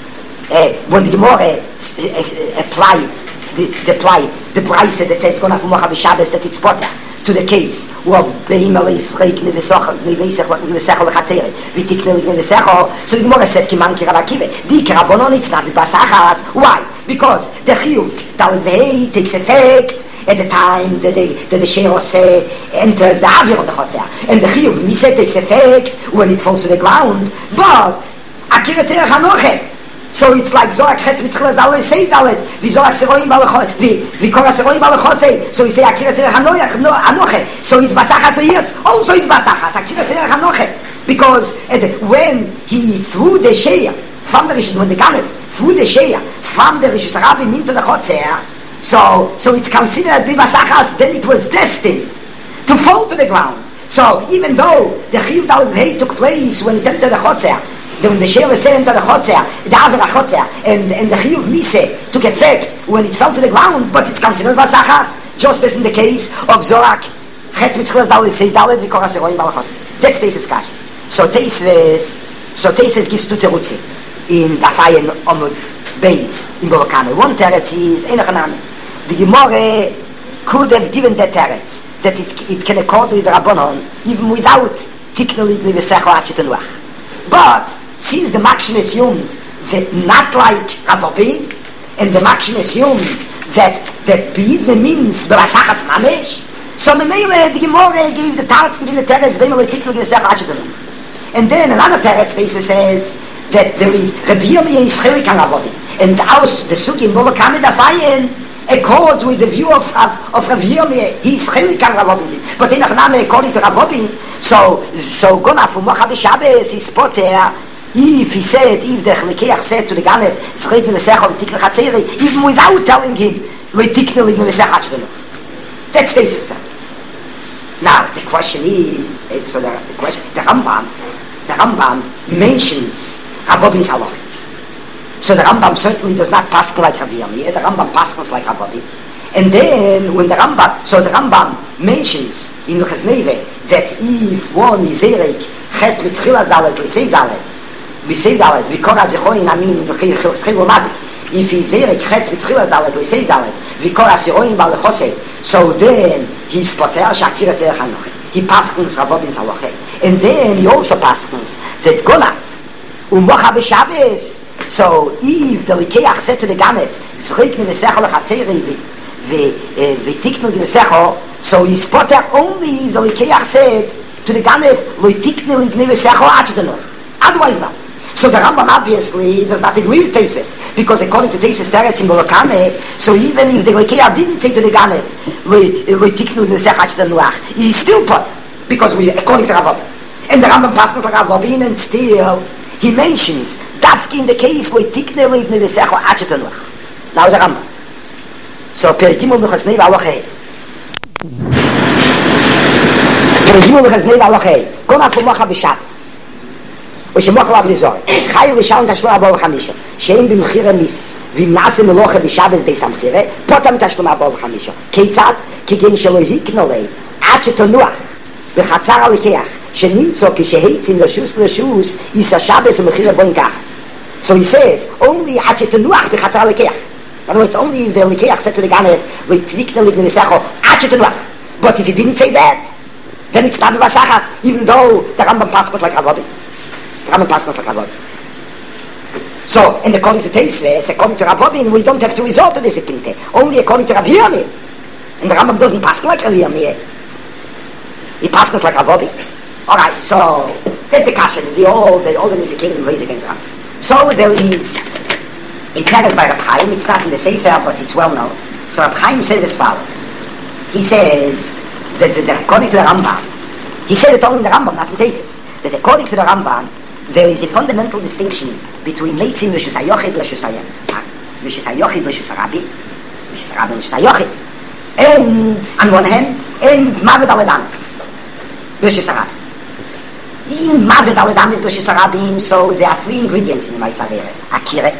Uh, when the Gemara uh, applied the the plight, the price that says gonna from Shabbos that it's potter to the case of Behimel Israel in the Soch, in the Soch, in the Soch Chatzere, we take in the Soch. So the Gemara said Kiman Kirabakive. The Kirabonon it's not the Basachas. Why? Because the Chiyuv Talvei takes effect at the time that the that the Sheros enters the Avir of the Chotzer, and the Chiyuv Mise takes effect when it falls to the ground. But Akira Tzerech Hanoche. So it's like Zorak Chetz Mitchilas Dalet Sei Dalet, Vi Zorak Seroim Balachot, Vi Vi Kora Seroim Balachosei. So we say Akira Tzerech Hanoche. So it's Basachas Oyet. Also it's Basachas Akira Tzerech Hanoche, because when he threw the Sheya from the Rishus, when the Ganet threw the Sheya from the Rishus Rabim into the Chotzer, so so it's considered Basachas. Then it was destined to fall to the ground. So even though the Chiyuv Dalet took place when it entered the Chotzer, when the Sheila said into the Chotzer, the Avera Chotzer, and, and the Chiyuv Mise took effect when it fell to the ground, but it's considered Basachas, just as in the case of Zorak, Chetz Mitchilas Dalet Sei Dalet, Vikora Seroim Balachos. That's Teisves Kash. So Teisves, so Teisves gives two terutzi in Dafayin Omud Beis, in Bava Kama. One teretz is, Einachanami, the Gemara could have given that teretz, that it, it can accord with the Rabbanon, even without Tiknuli Gnivesecho Achitenuach. But, since the Makshin assumed that not like Ravobin, and the Makshin assumed that that Beidne means Basachas Mamesh, so Memele, the Gemara gave the Tarz in the Teretz, Vemele Tiknu Gnesech Achidonu. And then another Teretz says that there is Rabbi Yirmiyah is Chelik on Ravobin, and aus the Sugi in Bava Kama da Fayim accords with the view of of Rabbi Yirmiyah. He is Chelik on Ravobin, but in Achname according to Ravobin, so so Gona from Mochav Shabbos is poter. If he said, if the Chlekeach said to the Ganet, Zchreik V'Nesech of Tikna Chatzeri, even without telling him, Tikna V'Nesech Hachdenu. That's the system. Now, the question is, so the, the question, the Rambam, the Rambam mentions Rabobin's halach. So the Rambam certainly does not pass like Rabbi Yirmiyah, the Rambam passes like Rabobin. And then, when the Rambam, so the Rambam mentions in Luchas Neve that if one is Erek, chetz mit chilas dalet, we say dalet, we say dalet, we kora zichoin amin, in chil mazik. If he's there, chetz mit chilas dalet, we say dalet, we kora zichoin bal chosei. So then, he's poter shakira tzerech hanoche. He paskens Rabobin's halacha. And then he also paskens that gona, umocha b'Shabbos. So if the Likeach said to the Ganev, zrik mi v'sechol l'chatzeri, v'tiknu v'sechol, so he's poter only if the Likeach said to the Ganev, lo tiknu l'gni v'sechol achtenor. Otherwise not. So the Rambam obviously does not agree with Tesis, because according to Tesis Teretz in Bolokame, so even if the Likeach didn't say to the Ganev, lo tiknu v'sechol achtenor, he's still poter, because we, according to Rambam. And the Rambam passes like Rabobin, and still he mentions Dafki in the case where Tikne Livne Vesecho Achetanach. Now the Rambam. So Perikimul Bechasnei V'Alochei. Perikimul Bechasnei V'Alochei. Kona Fumocha B'Shabbos. U'Shemocha L'Avnizor. Chayu L'Shalom Tashlum Abol Chamisha. Sheim B'Mchire Mis. V'im Nase Meloche B'Shabbos Beis HaMchire. Potam Tashlum Abol Chamisha. Keitzat Kigen Shelo Hiknolei. Achetanach. B'Chatzar Alikeach. שנמצא כשהיצים לשוס לשוס יש השבס ומחיר בוין כחס. So he says, only עד שתנוח בחצר לקח. In other words, only if the לקח said to the Ganev, ותקנה לבני וסחו, עד שתנוח. But if he didn't say that, then it's not Vasachas, even though the Rambam passes like Rabbi. The Rambam passes like Rabbi. So, and according to Teisves, according to Rabbi, we don't have to resort to this Kinte. Only according to Rabbi Yirmi. And the Rambam doesn't pass like Rabbi Yirmi. He passes like Rabbi. Alright, so there's the Kashan, the old, the old Nizikim raised against Rambam. So there is a teres by Reb Chaim, it's not in the Sefer, but it's well known. So Reb Chaim says as follows. He says that, that, that according to the Rambam, he says it only in the Rambam, not in Tesis, that according to the Rambam, there is a fundamental distinction between Leitzim Rishus HaYochid Rishus HaYem. Rishus HaYochid Rishus HaRabbi, Rishus HaRabbi Rishus HaYochid. And, on one hand, and Maved Aledanis, Rishus HaRabbi. In Maved Aledanis Rishus HaRabbi, so there are three ingredients in the Maisavere. Akire,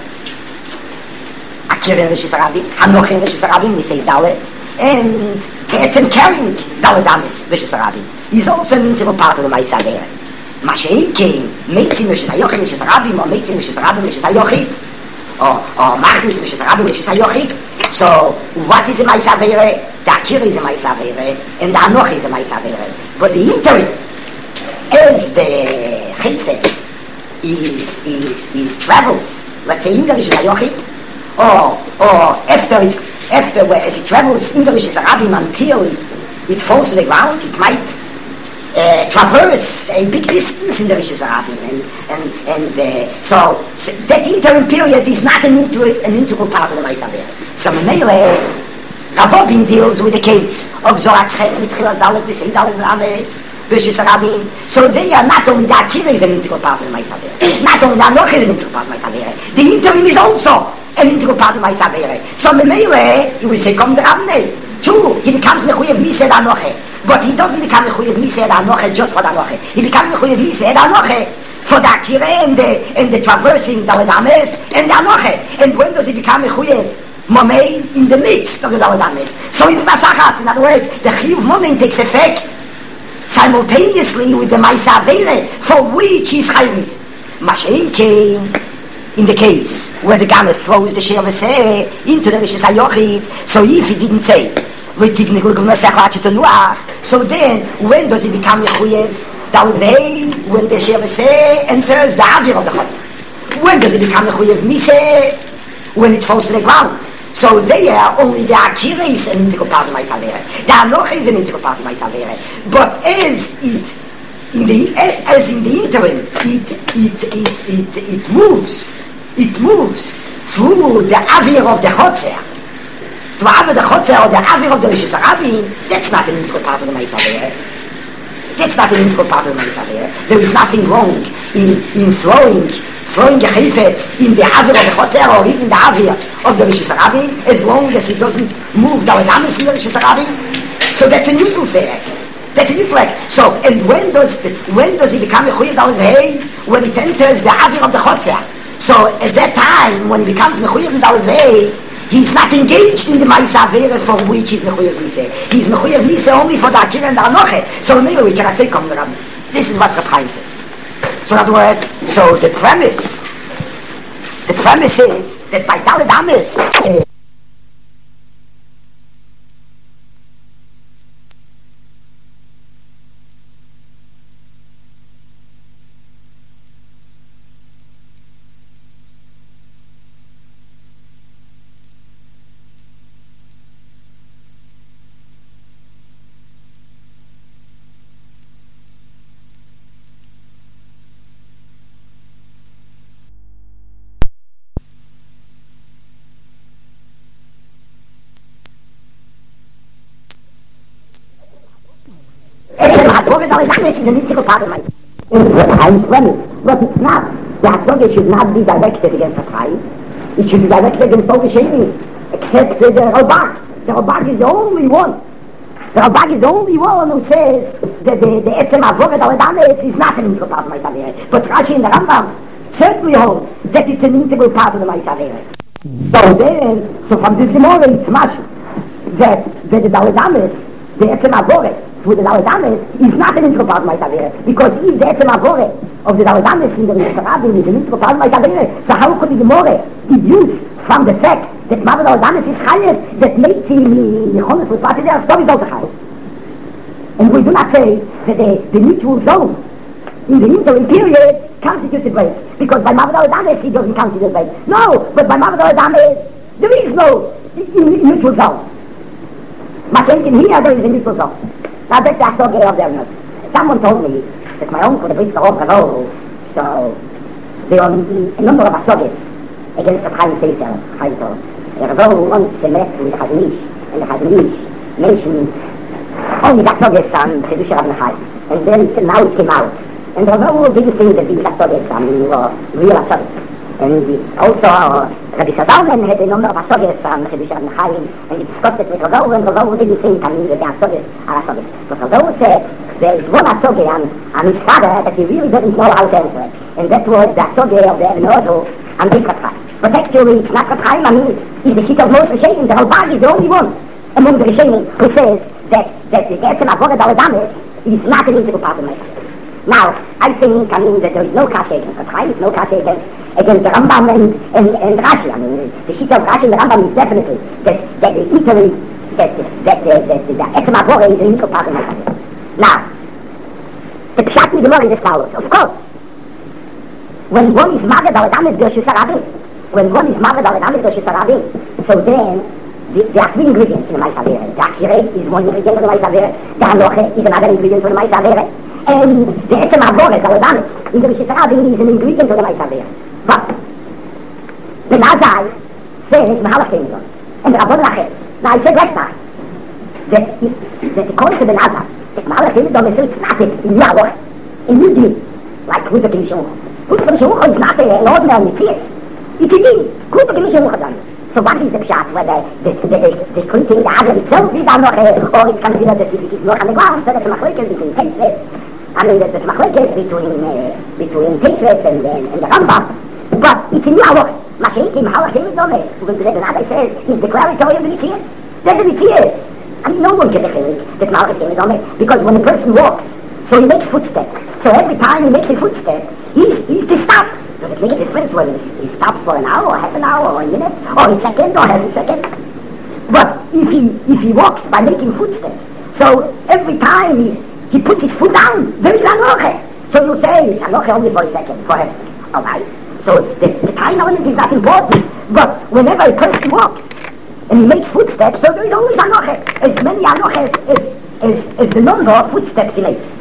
Akire Rishus HaRabbi, Hanoche Rishus HaRabbi, we say Dalet, and Be'etzem carrying Daledanis Rishus HaRabbi is also an integral part of the Maisavere. Mashein came, Meitzim Rishus HaYochid Rishus HaRabbi, or Meitzim Rishus HaRabbi Rishus HaYochid, or, or Machnis Rishus HaRabbi Rishus HaYochid. So, what is a Maisavere? The Akire is a Maisavere, and the Hanoche is a Maisavere. But the interim, as the Chayfetz is, is, it travels, let's say in the Rishus HaYochid, or, or after it, after, as it travels in the Rishus HaRabbi until it, it falls to the ground, it might uh, traverse a big distance in the Rishus HaRabbi, and, and, and uh, so, so that interim period is not an, inter, an integral part of the Maisavere. So, Mele, Rabobin deals with the case of Zorak Chetz, Mitchilas Dalet, B'Sei Dalet, Ames, Rishus HaRabbi. So they are not only the Akira is an integral part of the Maisavere, not only the Hanoche is an integral part of the Maisavere, the interim is also an integral part of the Maisavere. So Mele, you will say, come the Rabne. True, he becomes Mechuyev Miseh Hanoche, but he doesn't become Mechuyev Miseh Hanoche just for the Hanoche. He becomes Mechuyev Miseh Hanoche for the Akira and the, and the traversing Dalet Ames and the Hanoche. And when does he become Mechuyev? Momei in the midst of the Dalet Ames. So it's Basachas. In other words, the Chiyuv Momei takes effect simultaneously with the Maisavere for which is Chayim. Mashein came in the case where the Gamet throws the Shir Veseh into the Rishus HaYochid. So if he didn't say, so then when does he become Yechuyev? Dalet when the Shir Veseh enters the Avir of the Chotzer. When does he become Yechuyev Miseh? When it falls to the ground. So there, only the Akira is an integral part of Maisavere. The Hanoche is an integral part of Maisavere. But as it, in the as in the interim, it it it it it moves, it moves through the Avir of the Chotzer, through Avir the Chotzer or the Avir of the Rishus HaRabbi. That's not an integral part of the Maisavere. That's not an integral part of the Maisavere. There is nothing wrong in in throwing. throwing a chayfetz in the Avir of the Chotzer or even the Avir of the Rishus HaRabbi, as long as it doesn't move the Adamis in the Rishus HaRabbi. So that's a neutral act. That's a neutral act. So, and when does the, when does he become a Mechuyev Dalet V'Hei? When it enters the Avir of the Chotzer. So at that time, when he becomes Mechuyev Dalet V'Hei, he's not engaged in the Maisavere for which he's Mechuyev Miseh. He's Mechuyev Miseh only for the Akira and the Hanoche. So maybe we cannot say, come the Rabbi. This is what Reb Chaim says. So in other words, so the premise, the premise is that by Daled Amis, uh, this is an integral part of my time's premise. But it's not. The Hasoga should not be directed against the Chaim. It should be directed against all the Sheni, except the Ralbag. The Ralbag is the only one. The Ralbag is the only one who says that the, the Etzem Avored Al-Adames is not an integral part of my Savere. But Rashi and the Rambam certainly hold that it's an integral part of the my Savere. So then, so from this Gemara, it's Mashu, that, that the Daladames, the Etzem Avored, through the Daladames is not an integral part of my Savere, because if the Etzem Avored of the Daladames in the Risharabim is an integral part of my Savere, so how could the Gemara deduce from the fact that Mavad Daladames is Chayev, that makes him Yechonis with Pati there, so is also Chayev. And we do not say that the, the mutual zone in the interim period constitutes a break, because by Mavad Daladames he doesn't constitute a break. No, but by Mavad Daladames there is no mutual zone. Mashenkin here there is a mutual zone. Now that's the Hasoga of their nose. Someone told me that my uncle, the priest of Ravo, so there are a number of Hasogas against the Chaim Sefer, Chaim Tov. Ravo once met with the Chazanish, and the Chazanish mentioned only the Hasogas on Chiddush Rav Nachai. And then now it came out. And Ravo didn't think that these Hasogas were real Hasogas. And also uh, Rabbi Sazalman had a number of Hasogas on Chiddush Rav Nachai, and he discussed it with Ravo, and Ravo didn't think, I mean, that the Hasogas are Hasogas. But Ravo said, there is one Hasoga on, on his father that he really doesn't know how to answer it. And that was the Hasoga of the Eben Ozel on this Chaim. But actually it's not Chaim, I mean, it's the sheet of most Rishonim. The Ralbag is the only one among the Rishonim who says that, that the Etzem Avored Daladames is not an integral part of my life. Now, I think, I mean, that there is no kasha against Chaim, it's no kasha against, against the Rambam and, and, and Rashi. I mean, the sheet of Rashi and the Rambam is definitely that, that the interim, that, that, that, that, that the Etzem Avored is an integral part of my life. Now, the Pshat in the Gemara is as follows. Of course, when one is Mavad Daladames Gershus Harabim, when one is Mavad Daladames Gershus Harabim, so then the, there are three ingredients in the Maisavere. The Akirei is one ingredient of the Maisavere, the Hanoche is another ingredient of the Maisavere, and the Etzem Avored Daladames in the Gershus Harabim is an ingredient of the Maisavere. But the Nazai says Mahalachim, and the Rabbon Rachel. Now I said last time that, that according to the Nazai, the Mahalachim is not in Yahweh, in Yudin, like Kuta Kimishon. Kuta Kimishon is not an ordinary Mitzias. It is Kuta Kimishon. So what is the Pshat, whether the, the, the, the printing, the Adam itself is on Noche, or it's considered that it is not on the ground, so that's a Machlekes between Tetzres. I mean, that's a Machlekes between, uh, between Tetzres and, and, and the Rambam. But it's in Yahweh. Mashenkim, Mahalachim is on it. When the Nazai says, it's declaratory of the Mitzias. That's the Mitzias. I mean, no one can think that Malachim is on it, because when a person walks, so he makes footsteps. So every time he makes a footstep, he's, he's to stop. Does it make a difference whether he stops for an hour, or half an hour, or a minute, or a second, or half a second? But if he if he walks by making footsteps, so every time he, he puts his foot down, there is Anoche. So you say, it's Anoche only for a second, for a all right. So the, the time element is not important, but whenever a person walks, and he makes footsteps, so there is always Anoche, as many Anoches as, as, as the number of footsteps he makes.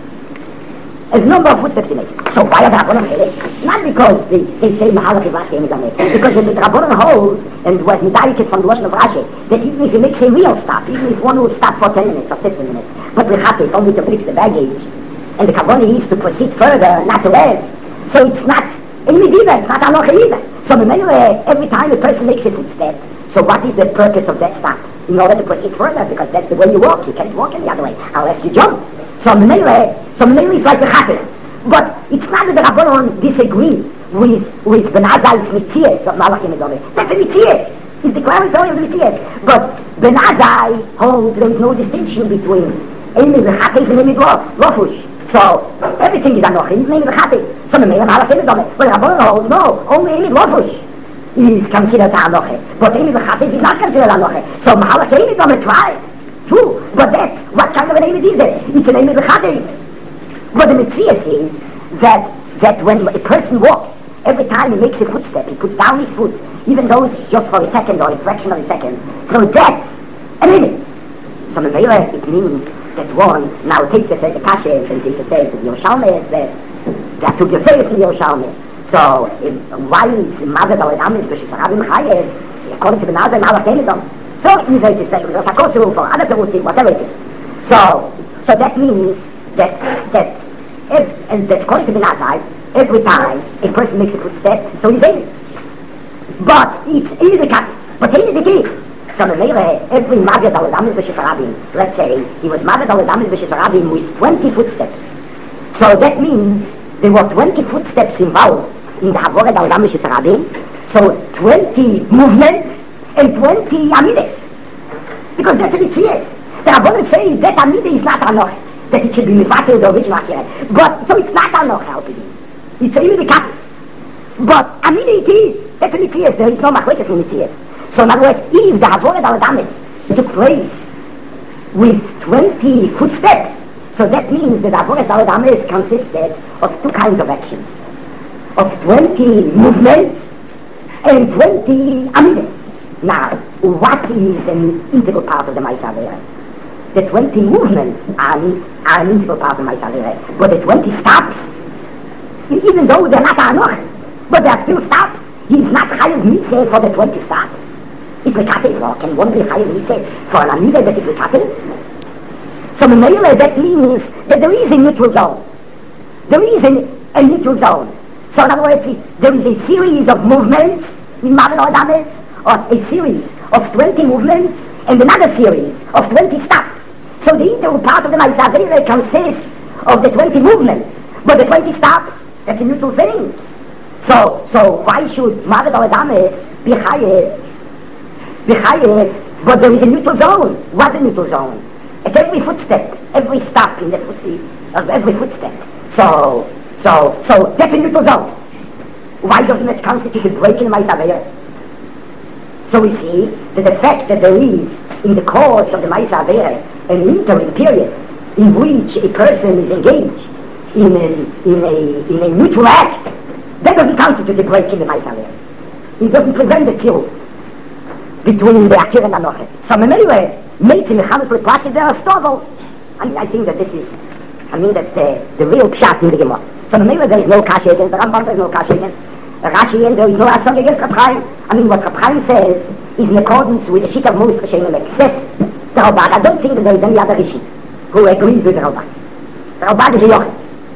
As number of footsteps he makes. So why are the Rabbanon Chilek? Not because they, they say Mahalachim Rashi is on it, because the Rabbanon holds, and was medayik from the Lashon of Rashi, that even if he makes a real stop, even if one will stop for ten minutes or fifteen minutes, but the Chapit only to fix the baggage, and the Kabboni is to proceed further, not to rest, so it's not any either, it's not Anoche either. So every time a person makes a footstep, so what is the purpose of that stop? In order to proceed further, because that's the way you walk. You can't walk any other way, unless you jump. So Menele, so Menele is like the Chapel. But it's not that the Rabbanon disagree with, with Benazai's Mitzias of Malachim Edome. That's a Mitzias. It's declaratory of the Mitzias. But Benazai holds there is no distinction between Amy the Chapel and Amy the Lofush. So everything is anochi, even the chati. So the male malach is anochi. But Rabbanan hold, no, only Eiliv Lovush is considered anochi. But Eiliv the chati is not considered anochi. So malach Eiliv don't try. True, but that's what kind of an Eiliv is it? It's an Eiliv the chati. What the Metzias is that that when a person walks, every time he makes a footstep, he puts down his foot, even though it's just for a second or a fraction of a second. So that's an Eiliv. So Mevela, it means that one, now it takes us a kasha, and it says that Yerushalmi is there, that took Yosef in Yerushalmi. So, if, why is Mazad al-Adamis, B'shis Rabim Chayev, according to the Nazar, Malach Kenedom, so either it's special, there's a kosu for other terutzim, whatever it is. So, so that means that, that, if, and that according to the Nazar, every time a person makes a footstep, so he's in it. But it's in the cut, but in the case. So every Magad al-Adamis B'shis Rabim, let's say, he was Magad al-Adamis B'shis Rabim with twenty footsteps. So that means there were twenty footsteps involved in the Havored al-Adamis B'shis Rabim. So twenty movements and twenty Amides. Because that's the Tziyas. The Rabbanan say that Amide is not Anoch, that it should be Mifatel the original Akira. But, so it's not Anoch, Alpidi. It's a Yudi Kapi. But Amide it is. That's the Tziyas. There is no Machlekes in the Tziyas. So in other words, if the Havored al-Adamis took place with twenty footsteps, so that means that the Havored al-Adamis consisted of two kinds of actions, of twenty movements and twenty amidas. Now, what is an integral part of the Ma'aseh Avera? The twenty movements are, are an integral part of the Ma'aseh Avera, but the twenty stops, even though they're not Anoch, but they're still stops, he's not Chayav Mitzvah for the twenty stops. Is mekatel, or can one be chayav mitzvah for an amida that is mekatel? So Memele, that means that there is a neutral zone. There is a, a neutral zone. So in other words, there is a series of movements in Maven or Adames, or a series of twenty movements, and another series of twenty stops. So the integral part of the Ma'aseh Avera consists of the twenty movements, but the twenty stops, that's a neutral thing. So, so why should Maven or Adames be chayav? But there is a neutral zone. What's a neutral zone? At every footstep, every stop in the footstep, of every footstep. So, so, so that's a neutral zone. Why doesn't it constitute a break in the Ma'aseh Avera? So we see that the fact that there is, in the course of the Ma'aseh Avera, an interim period in which a person is engaged in a, in a, in a neutral act, that doesn't constitute a break in the Ma'aseh Avera. It doesn't prevent the kill between the Akira and the Anoche. So anyway, mates in the Chamas Leplashe, they are stubble. I mean, I think that this is, I mean, that's the, the real pshat in the Gemara. So anyway, there is no kasha against the Rambam, there is no kasha against the Rashi, and there is no action against Reb Chaim. I mean, what Reb Chaim says is in accordance with the Shik of Moshe Hashem, except the Rambam. I don't think that there is any other Rishi who agrees with the Rambam. The Rambam is a Yochid.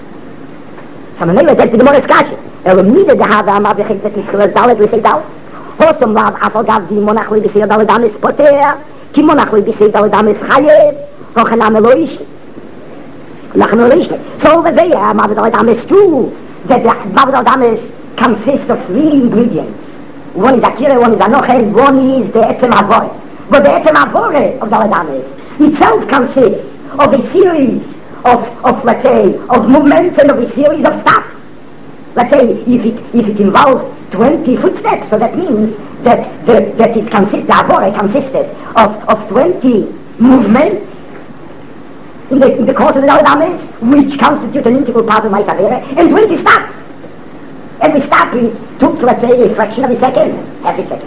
So anyway, that's the Gemara's kasha. Er umide de Hava Amar v'chik vet Nitzchel Dalet v'sei Dalet. Hosam lav afal gav di monach li b'sei Dalet Amis poter, ki monach li b'sei Dalet Amis chayev, hochanam elo ishi. Lachem elo ishi. So over there, Mavet Dalet Amis too, that Mavet Dalet Amis consists of three ingredients. One is Akira, one is Anoche, one is the Etzem Avoy. But the Etzem Avoy of Dalet Amis itself consists of a series of, of, let's say, of movements and of a series of stops. Let's say, if it, if it involves twenty footsteps, so that means that, the, that it consists, the Avoy consisted of, of twenty movements in the, in the course of the Dalet Amis, which constitute an integral part of my Savera, and twenty stops. Every stop we took, let's say, a fraction of a second, every second.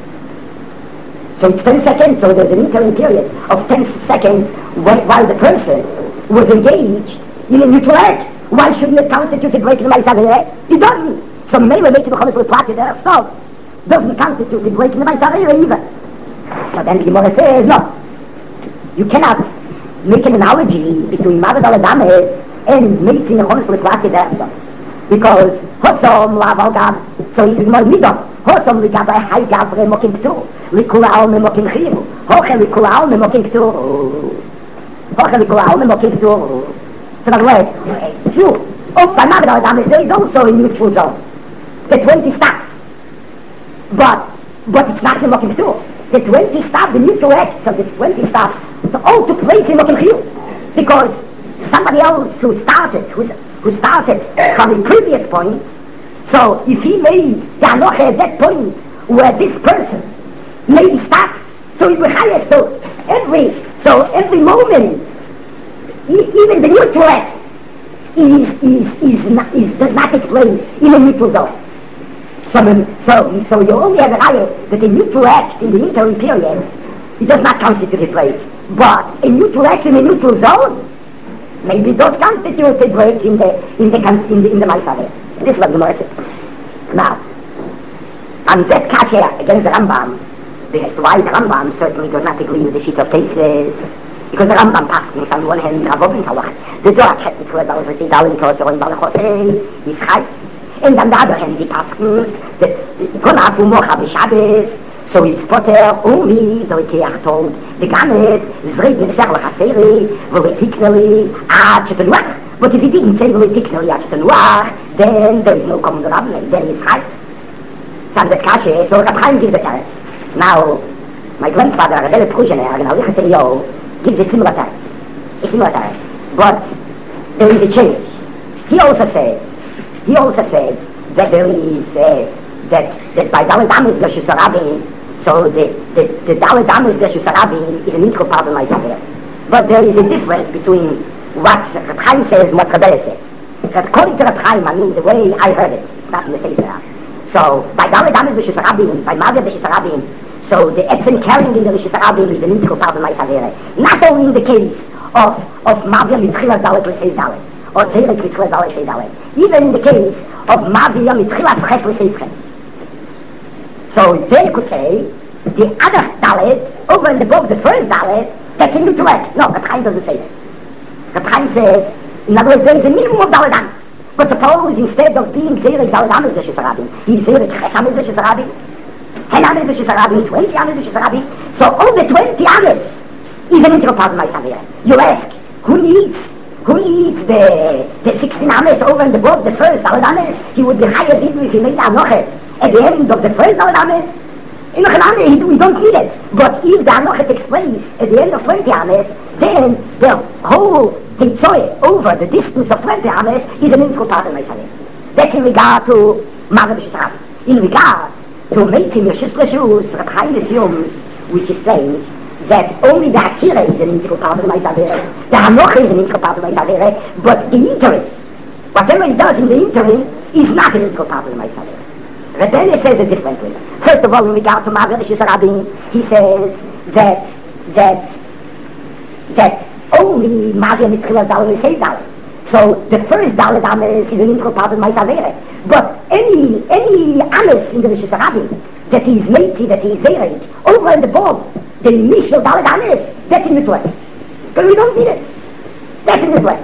So it's ten seconds, so there's an interim period of ten seconds when, while the person was engaged in a neutral act. Why shouldn't it constitute a break in the Ma'aseh? It doesn't. So maybe we make the Chodesh L'Plati there, so doesn't constitute a break in the Ma'aseh either. So then the Gemara says, no. You cannot make an analogy between Mavet Dalet Amis and Meitz in the Chodesh L'Plati there, so. Because Hosom Laval Gav, so he's more Midon. Hosom L'Gav Hai Gavre Mokim K'tur, L'Kula Alme Mokim Chiru, Hoche L'Kula Alme Mokim K'tur, Hoche L'Kula Alme Mokim K'tur. So in other words, you, oh, by Mavet Dalet Amis, there is also a neutral zone. The twenty stops. But, but it's not in Mokim K'tur. The twenty stops, the neutral acts of the twenty stops, all took place in Mokim Chiru. Because somebody else who started, who's, who started from the previous point. So if he made the hanocha at that point where this person maybe stops, so he will have, so every, so every moment, e- even the neutral act is, is, is, not, is, does not take place in a neutral zone. So, so, so you only have a raya that a neutral act in the interim period, it does not constitute a break. But a neutral act in a neutral zone, maybe it does constitute a break in the in the in the in the Maisaveh. This is what the Gemara says. Now, on that kasha against the Rambam, the why the Rambam certainly does not agree with the sheet of cases, because the Rambam passes on one hand, Rabbi Salach, the Zohar has been told that the Dalin Kosorin Balachosei is high. And on the other hand, he passes that Konafu Mocha B'Shabbos, so he's potter only the Keach told the Gamet Zrid Nesach L'Chatzeri V'Letikneli Ad Shetenuach. But if he didn't say V'Letikneli Ad Shetenuach, then there is no common Rabbin, then he's high. So on that kasha, so Rab Chaim gives the carrot. Now, my grandfather, Rebbe Prujener, and I'll say yo, gives a similar carrot. A similar carrot. But there is a change. He also says, he also says that there is, uh, that, that by Dalet Amos Gershus Rabin, so the, the, the Dalet Amos Gershus Rabin is an equal part of my Zavir. But there is a difference between what Reb Chaim says and what Rebbe says. That according to Reb Chaim, I mean the way I heard it, it's not in the Sefer. So by Dalet Amos Gershus Rabin, by Mavia Gershus Rabin, so the etzem carrying in the Gershus Rabin is an integral part of my Zavir. Not only in the case of, of Mavia Mitchilas Dalet L'Sei Dalet, or Zerek Mitchilas Dalet L'Sei Dalet, even in the case of Mavia Mitchilas Ches L'Sei Ches. So they could say, the other Dalet, over and above the first Dalet, that's a neutral act. No, Reb Chaim doesn't say that. Reb Chaim says, in other words, there is a minimum of Dalet Amos. But suppose instead of being Zerek Dalet Amos Gershus Rabin, he's Zerek Ches Amos Gershus Rabin, ten Amos Gershus Rabin, twenty Amos Gershus Rabin, so over twenty Amos is an integral part of my Savira. You ask, who needs Who needs the, the sixteen Amos over and above the first Dalet Amos? He would be higher even if he made Anoche at the end of the first Dalet Amos. In Ochanane, we don't need it. But if the Anoche takes place at the end of twenty Amos, then the whole Teitzoe over the distance of twenty Amos is an integral part of my Savira. That's in regard to Marav Shisharav. In regard to Meitzim Yeshus Leshus, Reb Chaim assumes, which is strange, that only the Akira is an integral part of my Zavere, the Hanocha is an integral part of my Zavere, but the interim, whatever he does in the interim, is not an integral part of my Zavere. Rebbe says it differently. First of all, in regard to Mavia Gershus Rabin, he says that, that, that only Mavia Mitchilas Dalet L'Sei Dalet. So the first Dalet Amos is an integral part of my Zavere. But any, any Amos in the Gershus Rabin, that he is Meitzi, that he is Zerek, over and above, the initial Dalet Amos, that's in the way. But we don't need it. That's in the way.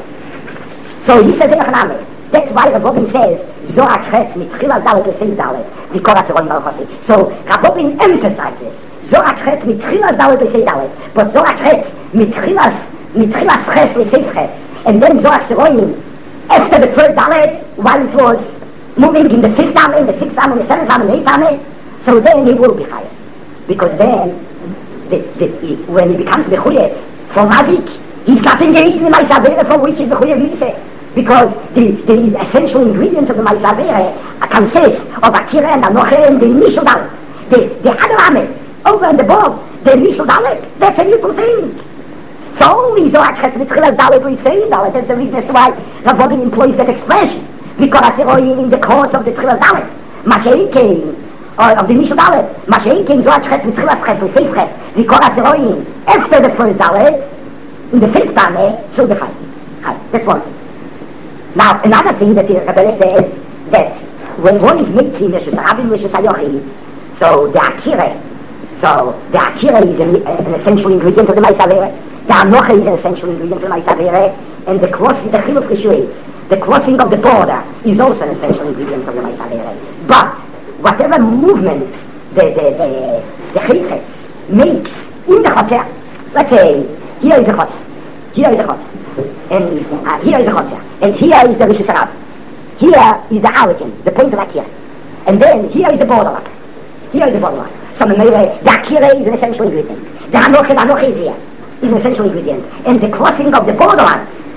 So he says in Ochaname, that's why Rabobin says, Zohar Chetz Mitchilas Dalet L'Sei Dalet, V'Kol HaTzoron Baruch. So Rabobin emphasizes, Zohar Chetz Mitchilas Dalet L'Sei Dalet, but Zohar Chetz Mitchilas, Mitchilas Ches L'Sei Ches, and then Zohar Tzoron, after the first Dalet, while it was moving in the fifth Amos, the sixth Amos, the seventh Amos, the eighth Amos, so then he will be higher. Because then, The, the, he, when he becomes Mechuyev for Mazik, he's not engaged in the Maisavere for which he's Mechuyev Yiseh. Because the, the essential ingredients of the Maisavere consist of Akira and Anoche and the initial Dalet. The, the other Amos, over and above, the initial Dalet, that's a little thing. So only Zohar Chetz Mitchilas Dalet L'Sei Dalet, that's the reason as to why Rabobin employs that expression. Because in the course of the Tchilas Dalet, Mashiach came, or of the initial Dalet, Mashiach came Zohar Chetz Mitchilas Ches L'Sei Ches, V'Kol HaTzoron, after the first Dalet, in the fifth Dalet, so the Chai. Chai, that's one thing. Now, another thing that the Rebbe says, that when one is Meitzi, Meshus Rabin, Meshus Hayochi, so the Akira, so the Akira is an, an essential ingredient of the Maisavere, the Anocha is an essential ingredient of the Maisavere, and the crossing, the Chiluf Rishuis, the crossing of the border is also an essential ingredient of the Maisavere. But, whatever movement the, the, the, the Chilfetz makes in the Chotzer, let's say, here is a Chotzer, here is a Chotzer, and uh, here is a Chotzer, and here is the Rishus Harab, here is the Alatin, the point of Akira, and then here is the borderline, here is the borderline. So the, the Akira is an essential ingredient, the Hanoche, the Hanoche is here, is an essential ingredient, and the crossing of the borderline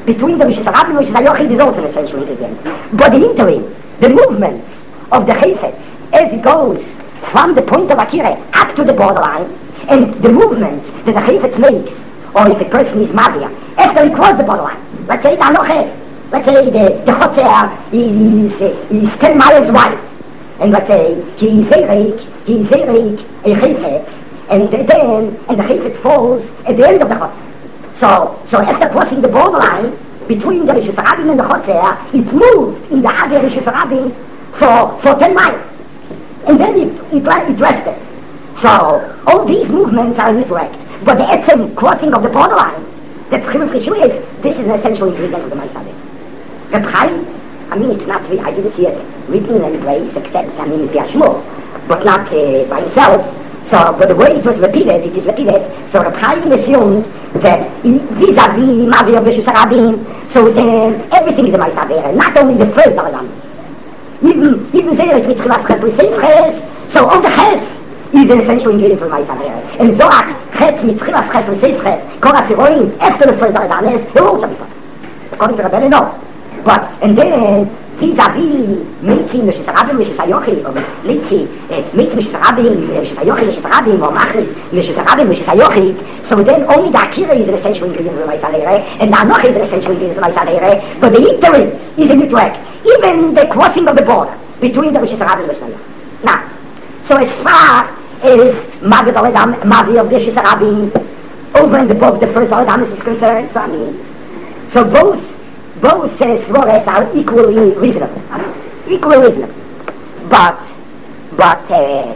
between the Rishis Harabim and Rishis HaYochid is also an essential ingredient. But the interim, the movement of the Chayfetz, as it goes from the point of Akira up to the borderline, and the movement that the Chayfetz makes, or if a person is Mavia, after he crosses the borderline, let's say the Anoche, let's say the, the Hotel is, is ten miles wide, and let's say he is very he is very a Chayfetz, and then and the Chayfetz falls at the end of the Hotel. So, so after crossing the borderline between the Rishus Harabim and the Chotzer, it moved in the other Rishus Harabim for, for ten miles. And then it, it, it rested. So, all these movements are incorrect. But the etzem crossing of the borderline, that's Chiluk Rishu is, this is an essential ingredient of the Ma'aseh. Reb Chaim, I mean, it's not, I didn't see it written in any place, except, I mean, in Piashmur, but not uh, by himself. So, but the way it was repeated, it is repeated, so Reb Chaim assumed that vis-a-vis Mavi of Rishus Harabim, so then everything is a Ma'aseh, not only the first Daladam. Even, even Zeres with Chilas Ches with Seif Ches, so all the Ches is an essential ingredient for Ma'aseh. And Zohar, Ches with Chilas Ches with Seif Ches, Kol HaSiroim, after the first Daladam, is also before. According to Rebbe, no. But, and then, vis-a-vis Meitzi, Rishus Harabim, Rishus HaYochid, or Meitzi, Meitzi, Rishus Harabim, Rishus HaYochid, Rishus Harabim, or Machlis, Rishus Harabim, Rishus HaYochid, so then only the Akira is an essential ingredient of the Ma'aseh, and the Anoche is an essential ingredient of the Ma'aseh, but the interim is a neutral. Even the crossing of the border between the Rishus Harabim and Rishus HaYochid. Now, so as far as Mavi Daladam, Mavi of Rishus Harabim, over and above the first Daladam is concerned, so I mean, so both Both uh, svores are equally reasonable, equally reasonable. But, but, uh,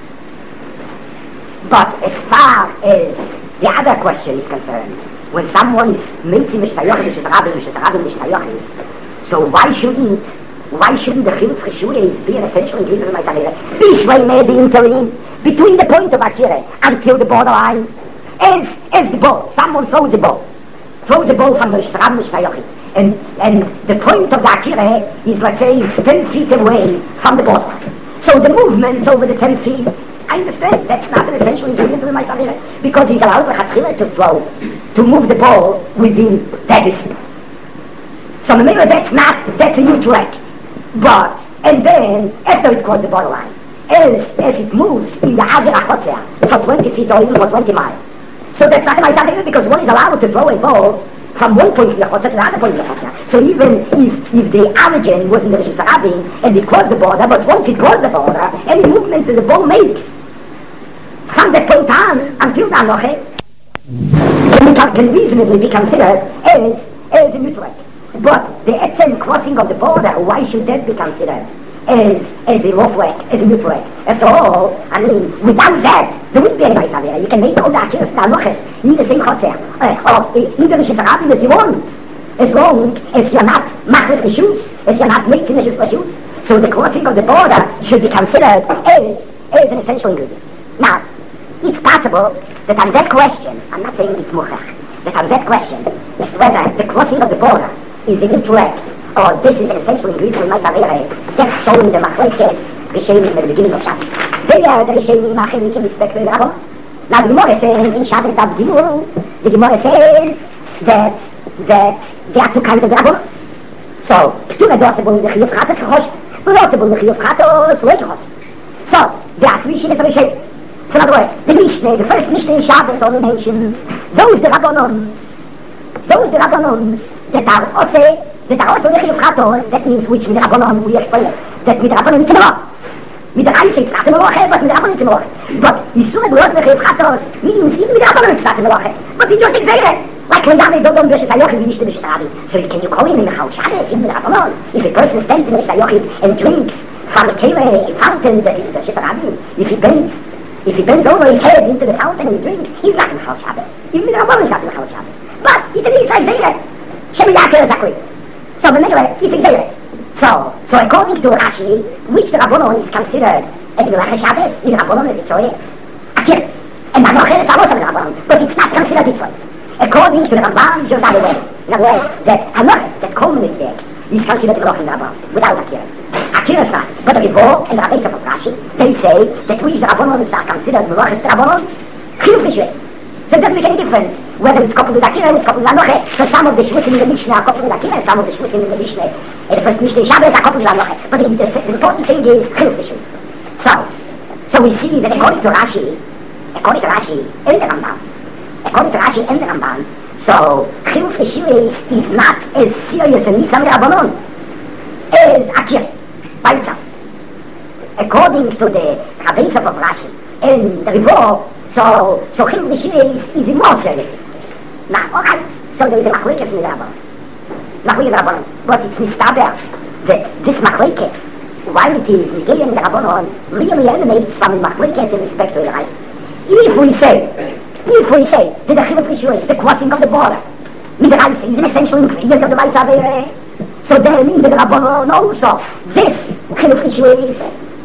but as far as the other question is concerned, when someone is Meitzi Rishus HaYochid, Rishus Harabim, Rishus Harabim, Rishus HaYochid, so why shouldn't, why shouldn't the Chiluk Cheshules be an essential ingredient of the Ma'aseh? Bishvei made the interim between the point of Akira until the borderline, as, as the ball, someone throws a ball, throws a ball from the Rishus Harabim, Rishus HaYochid. And, and the point of the Akira is, let's say, is ten feet away from the borderline. So the movement over the ten feet, I understand, that's not an essential ingredient of the Ma'aseh, because he's allowed the Akira to throw, to move the ball within that distance. So the middle, that's not, that's a new track. But, and then, after it crosses the borderline, as, as it moves in the other Achotzer for twenty feet or even for twenty miles. So that's not a Ma'aseh, because one is allowed to throw a ball from one point of the Chotzer to the other point of the Chotzer. So even if, if the origin was in the Rishus Harabim and it crossed the border, but once it crossed the border, any movements that the ball makes from that point on until the Anoche can, can reasonably be considered as, as a neutral. But the etzem crossing of the border, why should that be considered as, as a roflek, as a neutral? After all, I mean, without that, there wouldn't be any Ma'aseh. You can make all the Akiras and the Anoches in the same Chotzer, uh, or in the Rishus Harabim as you want, as long as you're not Machlet Rishus, as you're not Meitzi Rishus Rishus. So the crossing of the border should be considered as, as an essential ingredient. Now, it's possible that on that question, I'm not saying it's Muchach, that on that question, as to whether the crossing of the border is an intellect, or this is an essential ingredient of Ma'aseh, that's shown in the Machlekes Rishonim at the beginning of Shabbos. They are the Rishonim Achim in respect to the Rabbah. Now the Gemara says in Shabbos Daf Gimel, the Gemara says that that there are two kinds of Rabbahs. So, P'tura dotable the Chiyuv Chatos Kechosh, dotable the Chiyuv Chatos Lekechosh. So, there are three Shinas of Rishonim. So in other words, the Mishnah, the first Mishnah in Shabbos all the nations, those the Rabbanons, those the Rabbanons that are also, that are also the Chiyuv Chatos, that means which with the Rabbanon we explain it, that with the Rabbanon it's a law. Mit der Reise, it's not in the Woche, but mit der Rabbanon it's in the Woche. But Yisur Ebulos Nechei Chatos means even with the Rabbanon it's not in the Woche. But you just exaggerate. Like when Yahweh don't Rishus HaYochid, we wish the Rishus Harabim. So can you call him in the Chal Shabbos, even with the Rabbanon? If a person stands in the Rishus HaYochid and drinks from the Kele, a fountain, the Rishus Harabim, if he bends, if he bends over his head into the fountain and he drinks, he's not in the Chal Shabbos. Even with the Rabbanon he's not in the Chal Shabbos. But it's an Isa exaggerate. Shemi Yater Zakri. So anyway, it's exaggerate. So, so according to Rashi, which the Rabbanon is considered as the Melacha Shabbos, in the Rabbanon is Itzoye, Akiris. And the Anoche is also the Rabbanon, but it's not considered Itzoye. According to the Ramban, you're not aware. In other words, that Anoche, that culminates there, is considered the Melacha in the Rabbanon, without Akiris. Akiris not. But the Rivo and the Rabbeis of Rashi, they say that which the Rabbanon is considered the Melacha in the Rabbanon, Chiyuv Rishus. So it doesn't make any difference whether it's coupled with Akira or it's coupled with Anoche. So some of the Shvusim in the Mishnah are coupled with Akira, some of the Shvusim in the Mishnah, in the first Mishnah in Shabbos are coupled with Anoche. But the, the, the important thing is Chiluk B'Shvus. So, so we see that according to Rashi, according to Rashi, and the Rambam, according to Rashi and the Ramban, so Chiluk B'Shvus is not as serious in Nisan Rabbanon as Akira by itself. According to the Rabbeis of Rashi and the Rivor, so so Chiluk B'Shvus is more serious. Now, all right, so there is a Machlekes in the Rabbanon. Machlekes in the Rabbanon, but it's mistaber that this Machlekes, while it is Nigerian in the Rabbanon, really emanates from the Machlekes in respect to the Reis. If we say, if we say that the Chiluk B'Shvus, the crossing of the border, with the Reis is an essential ingredient of the Reis Avere, so then in the Rabbanon also, this Chiluk B'Shvus,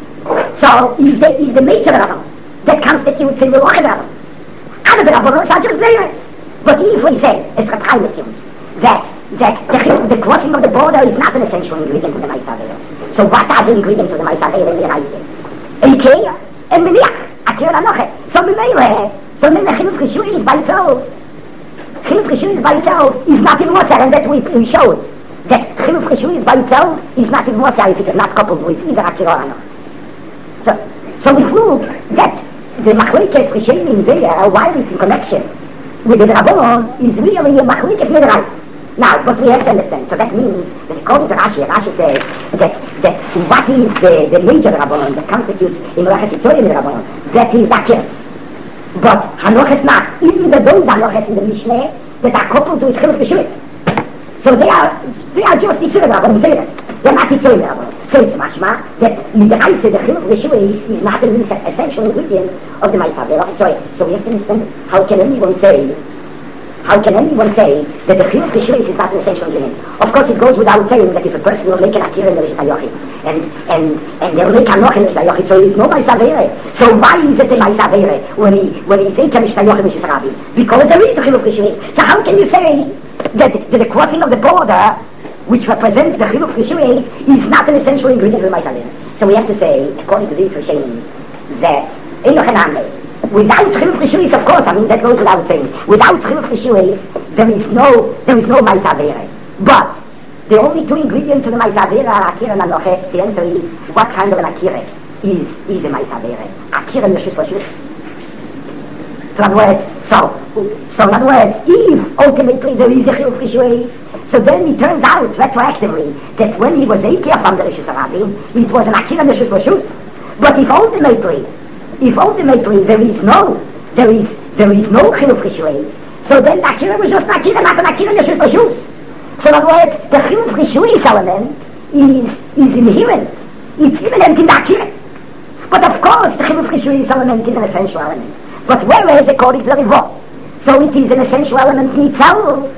so is the, is the major Rabbanon that constitutes in the Roche Rabbanon. Other the Rabbanon are just players. But if we say, as Reb Chaim assumes, that, that the, the crossing of the border is not an essential ingredient of the Ma'aseh Avera, so what are the ingredients of the Ma'aseh Avera in the Reis? Elikei and Meliach, Akira Anoche. So Memele, so then the Chiluk B'Shvus by itself, Chiluk B'Shvus by itself is not in Moser, and that we, we showed that Chiluk B'Shvus by itself is not in Moser if it is not coupled with either Akira or Anoche. So, so we prove that the Machlekes Rishonim there, while it's in connection with the Rabbanon, is really a Machlekes Midrash. Now, what we have to understand, so that means that according to Rashi, Rashi says that, that what is the, the major Rabbanon that constitutes in Melachas Yitzorim the Rabbanon, that is Akiras. But Hanoch is not, even the those Hanoches in the Mishneh that are coupled with Chiluk B'Shvus. So they are, they are just Yitzorim Rabbanon, say this. They're not Yitzorim Rabbanon. So it's mashma that in the Reis, the Chiluk B'Shvus is not an essential ingredient of the Ma'aseh Avera. So we have to understand, how can anyone say, how can anyone say that the Chiluk B'Shvus is not an essential ingredient? Of course, it goes without saying that if a person will make an Akira in the Rishis HaYochid, and, and, and they'll make Anoch in the Rishis HaYochid, so it's no Ma'aseh Avera. So why is it the Ma'aseh Avera when he, when he says Rishis HaYochid and Rishis Rabbi? Because there is the Chiluk B'Shvus. So how can you say that, that the crossing of the border, which represents the Chiluk B'Shvus, is not an essential ingredient of the Ma'aseh Avera? So we have to say, according to this Rishonim, that in Yochaname, without Chiluk B'Shvus, of course, I mean, that goes without saying, without Chiluk B'Shvus, there is no, there is no Ma'aseh Avera. But the only two ingredients of the Ma'aseh Avera are Akira and Anoche. The answer is, what kind of an Akira is, is a Ma'aseh Avera? Akira and Yeshus Lashus. So in other words, so, so in other words, if ultimately there is a Chiluk B'Shvus, so then it turns out retroactively that when he was eight years from the Rishis HaRabbi, it was an Akira and Yeshus Lashus. But if ultimately, if ultimately there is no, there is, there is no Chiluk B'Shvus, so then the Akira was just an Akira, not an Akira and Yeshus Lashus. So in other words, the Chiluk B'Shvus element is, is inherent. It's immanent in the Akira. But of course, the Chiluk B'Shvus element is an essential element. But whereas, according to the Rivor, so it is an essential element in itself.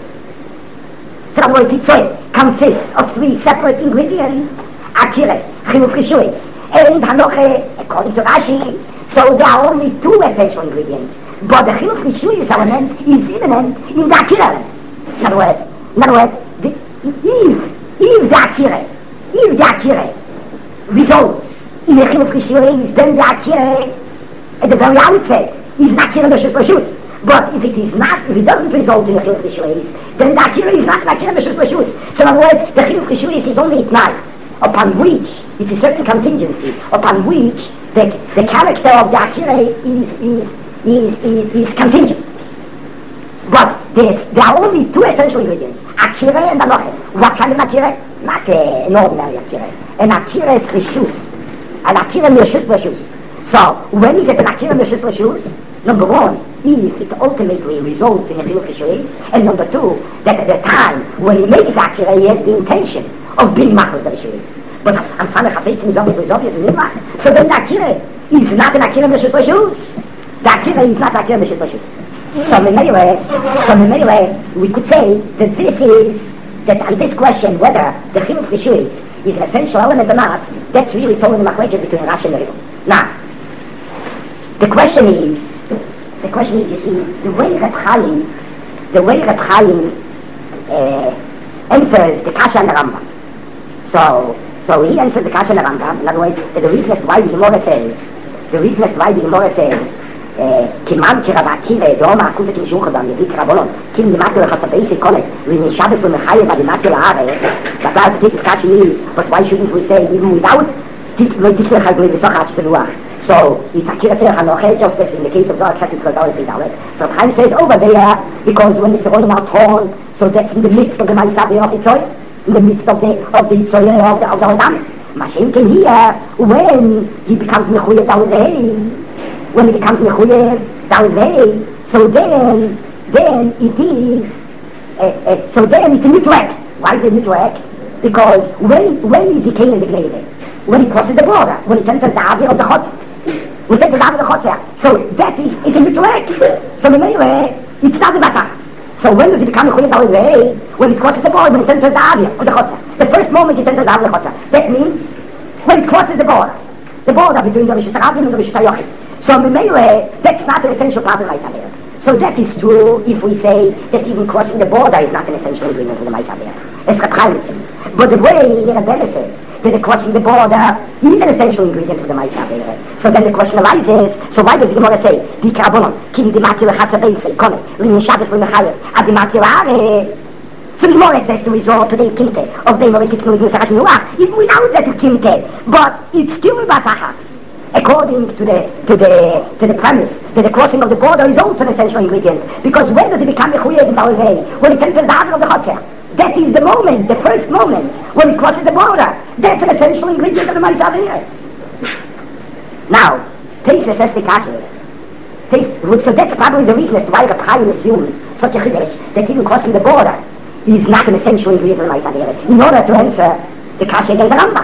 So in other words, it consists of three separate ingredients: Akira, Chiluk B'Shvus, and Hanoche, according to Rashi. So there are only two essential ingredients. But the Chiluk B'Shvus element is immanent in the Akira element. In other words, in other words, the, if, if the Akira, if the Akira results in the Chiluk B'Shvus, then the Akira, at the very outset, is not Akira L'Shus L'Shus. But if it is not, if it doesn't result in the Chiluk B'Shvus, then the Akira is not Akira L'Shus L'Shus. So in other words, the Chiluk B'Shvus is only at night, upon which, it's a certain contingency, upon which the, the character of the Akira is, is, is, is, is contingent. But there, there are only two essential ingredients, Akira and Anoche. What kind of Akira? Not uh, an ordinary Akira. An Akira is Rishus. An Akira L'Shus L'Shus. So, when is it an Akira L'Shus L'Shus? Number one, if it ultimately results in a Chiluk B'Shvus, and number two, that at the time when he makes the Akira, he has the intention of being Machal the B'Shvus. But I'm fine if Chafetzim is obvious, obvious, so then the Akira is not an Akira L'Shus L'Shus. The Akira is not Akira L'Shus L'Shus. So in many ways, so in many ways, we could say that this is, that on this question, whether the Chiluk B'Shvus is an essential element or not, that's really told in the Machlekes between Rashi and the Rivor. Now, the question is, the question is, you see, the way Reb Chaim, the way Reb Chaim uh, answers the Kasha and the Rambam. So, so he answers the Kasha and the Rambam. In other words, the reason why the Gemara says, the reason why the Gemara says, כמעט שרבעתי ואדום עקובת עם שום חדם יביא קרבונות כי לימדתי לך את הבייסיק קולט ונשאבס ומחייב ולימדתי לארץ that was this discussion is but why shouldn't we say even without לא תקרא לך גלי בסוך עד שתלוח so it's a kira terech anoche just as in the case of Zohar Ketzit Kodalis Yidalet so Chaim says over there because when it's rolling out horn so that's in the midst of the Maisavi of the Tzoy in the midst of the of the Tzoy of the of the Odamis Mashem can here when he becomes Mechuyev Dawidei when he becomes Mechuyev Dawidei so then then it is uh, uh, so then it's a Nitwek why is it Nitwek because when when is he came in the grave when he crosses the border when he enters the Avi of the Chotzer we take the Avi of the Chotzer so that is is a Nitwek so anyway it's not the Basach so when does he become Mechuyev Dawidei when he crosses the border when he enters the Avi of the Chotzer the first moment he enters the Avi of the Chotzer that means when it crosses the border the border between the Rishis HaRabim and the Rishis HaYochid so anyway that's not an essential part of the Ma'aseh Avera so that is true if we say that even crossing the border is not an essential ingredient of the Ma'aseh Avera as Reb Chaim assumes but the way Rebbe says that the crossing the border is an essential ingredient of the Ma'aseh Avera so then the question arises so why does the Gemara say Di Karabonon Ki Dimati Lechatz HaBeis Konet Rin Shabbos L'Mechayev Ad Dimati L'Areh so the Gemara says to resort to the Kimte of the Morekit Knud Nusach Nuach even without that Kimte but it's still Basachas according to the to the to the premise that the crossing of the border is also an essential ingredient because when does it become Mechuyev in Dawidei when it enters the Avi of the Chotzer that is the moment the first moment when it crosses the border that's an essential ingredient of the Ma'aseh Avera now Tesis says the Kasher so that's probably the reason as to why Reb Chaim assumes such a chiddush that even crossing the border is not an essential ingredient of the Ma'aseh Avera in order to answer the Kasher against the Rambam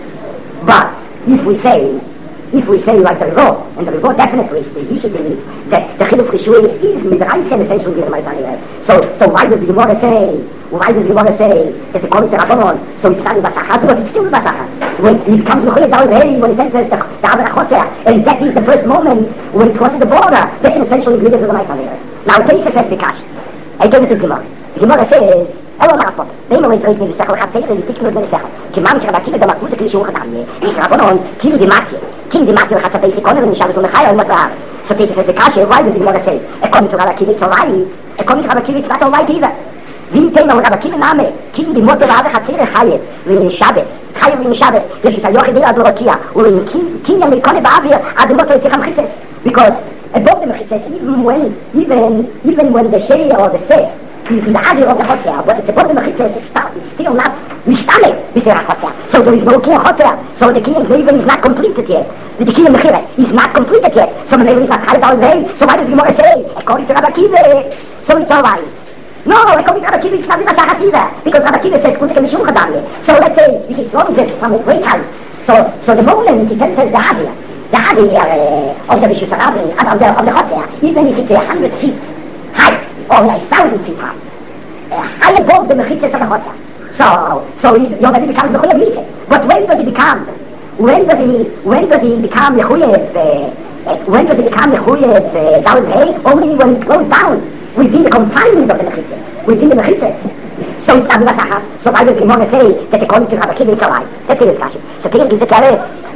but if we say if we say like the Rebbe, and the Rebbe definitely is the Yishuv believes that the Chiluf Rishuis is Midrash an essential ingredient of the Ma'aseh Avera so so why does the Gemara say why does the Gemara say that according to Rabbanon so it's not in Basachas but it's still in Basachas when it comes Mechuyev Dawidei when it enters the Avi Chotzer and that is the first moment when it crosses the border that's an essential ingredient of the Ma'aseh Avera now Tesis says the Kash I gave it to the Gemara the Gemara says אלו מרפות, ואם הוא יצריך מבשכל אחד צעיר ולתיק לו בנשכל כמם שרבקים את המקרות הכלי שהוא חתם נקרא בונון, כאילו דימטיה כאילו דימטיה לחץ הבייסי קונר ונשאר וזו מחי או אלמות בארץ so Tesis says the Kasher why does the Gemara say according to Rabbi Akiva it's alright according to Rabbi Akiva it's not alright either ואם תאמר Rabbi Akiva נאמה כאילו דימות בבעד החציר חייב ולנשאבס חייב ולנשאבס יש לסיוח ידיר עד לרוקיע ולקיניה מלקונה באוויר עד למות לא ישיחם חיצס because above the חיצס even when even even when the shea or the seh is in the Avi of the Chotzer but it's above the חיצס it's still not משתנה בסיר החוצר so there is no king Chotzer so the king even is not completed yet the king Mechira is not completed yet so the name is not Chayv Dawidei so why does the Gemara say according to Rabbi Akiva so it's alright no according to Rabbi Akiva it's not in Basachas either because Rabbi Akiva says Kutek Mishum Chadamye so let's say if it's wrong it from a great height so so the moment it enters the Avi the Avi uh, of the Rishus HaRabim of the, of the Chotzer even if it's a hundred feet high or a thousand feet high uh, high above the Mechitzes of the Chotzer so so he already becomes Mechuyev Nise but when does he become when does he when does he become Mechuyev uh, when does he become Mechuyev uh, Dawidei only when it goes down within the confines of the Mechitzes within the Mechitzes so it's not Basachas so why does the Gemara say that according to Rabbi Akiva it's alright that's the discussion so here is the Kare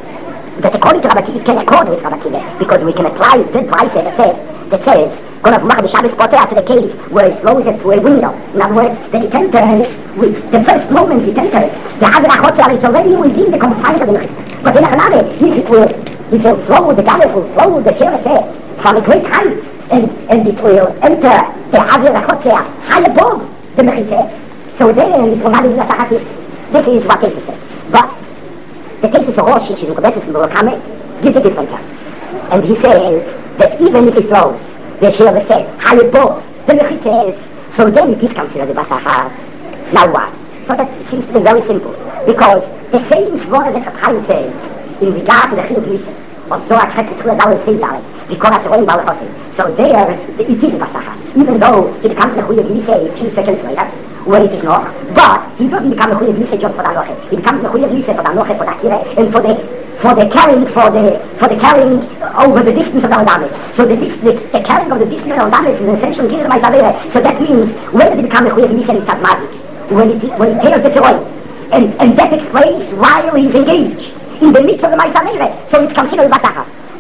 that according to Rabbi Akiva it can accord with Rabbi Akiva because we can apply the advice that says that says going to the Shabbos Poter to the case where it flows it through a window in other words that it enters with the first moment it enters the Avi Chotzer is already within the confines of the Mechitzes but in another if it will it will flow the Galet will flow the Shiraseh from a great height and, and it will enter the Avi Chotzer high above the Mechitzes so then it will not be Basachas this is what Tesis says but the Tesis of Rosh Yeshiva Kodesis Murakame gives a different terms and he says that even if it flows the Shiraseh high above the Mechitzes so then it is considered the Basachas now what? So that seems to be very simple because the same svara that Reb Chaim says in regard to the Chiluk Nise of Zohar Ketzit Chulad Daled Seif Daled because it's only Balachosim so there it is Basachas even though it becomes Mechuyev Nise a few seconds later when it is not but he doesn't become Mechuyev Nise just for the Anoche he becomes Mechuyev Nise for the Anoche for the Akira and for the for the carrying for the for the carrying over the distance of the Adamis so the, the, the carrying of the distance of the Adamis is an essential ingredient of Ma'aseh Avera so that means when does it become Mechuyev Nise it's Mazik when it when it tears the soil and and that explains why he's engaged in the midst of the Ma'aseh Avera so it's considered Basachas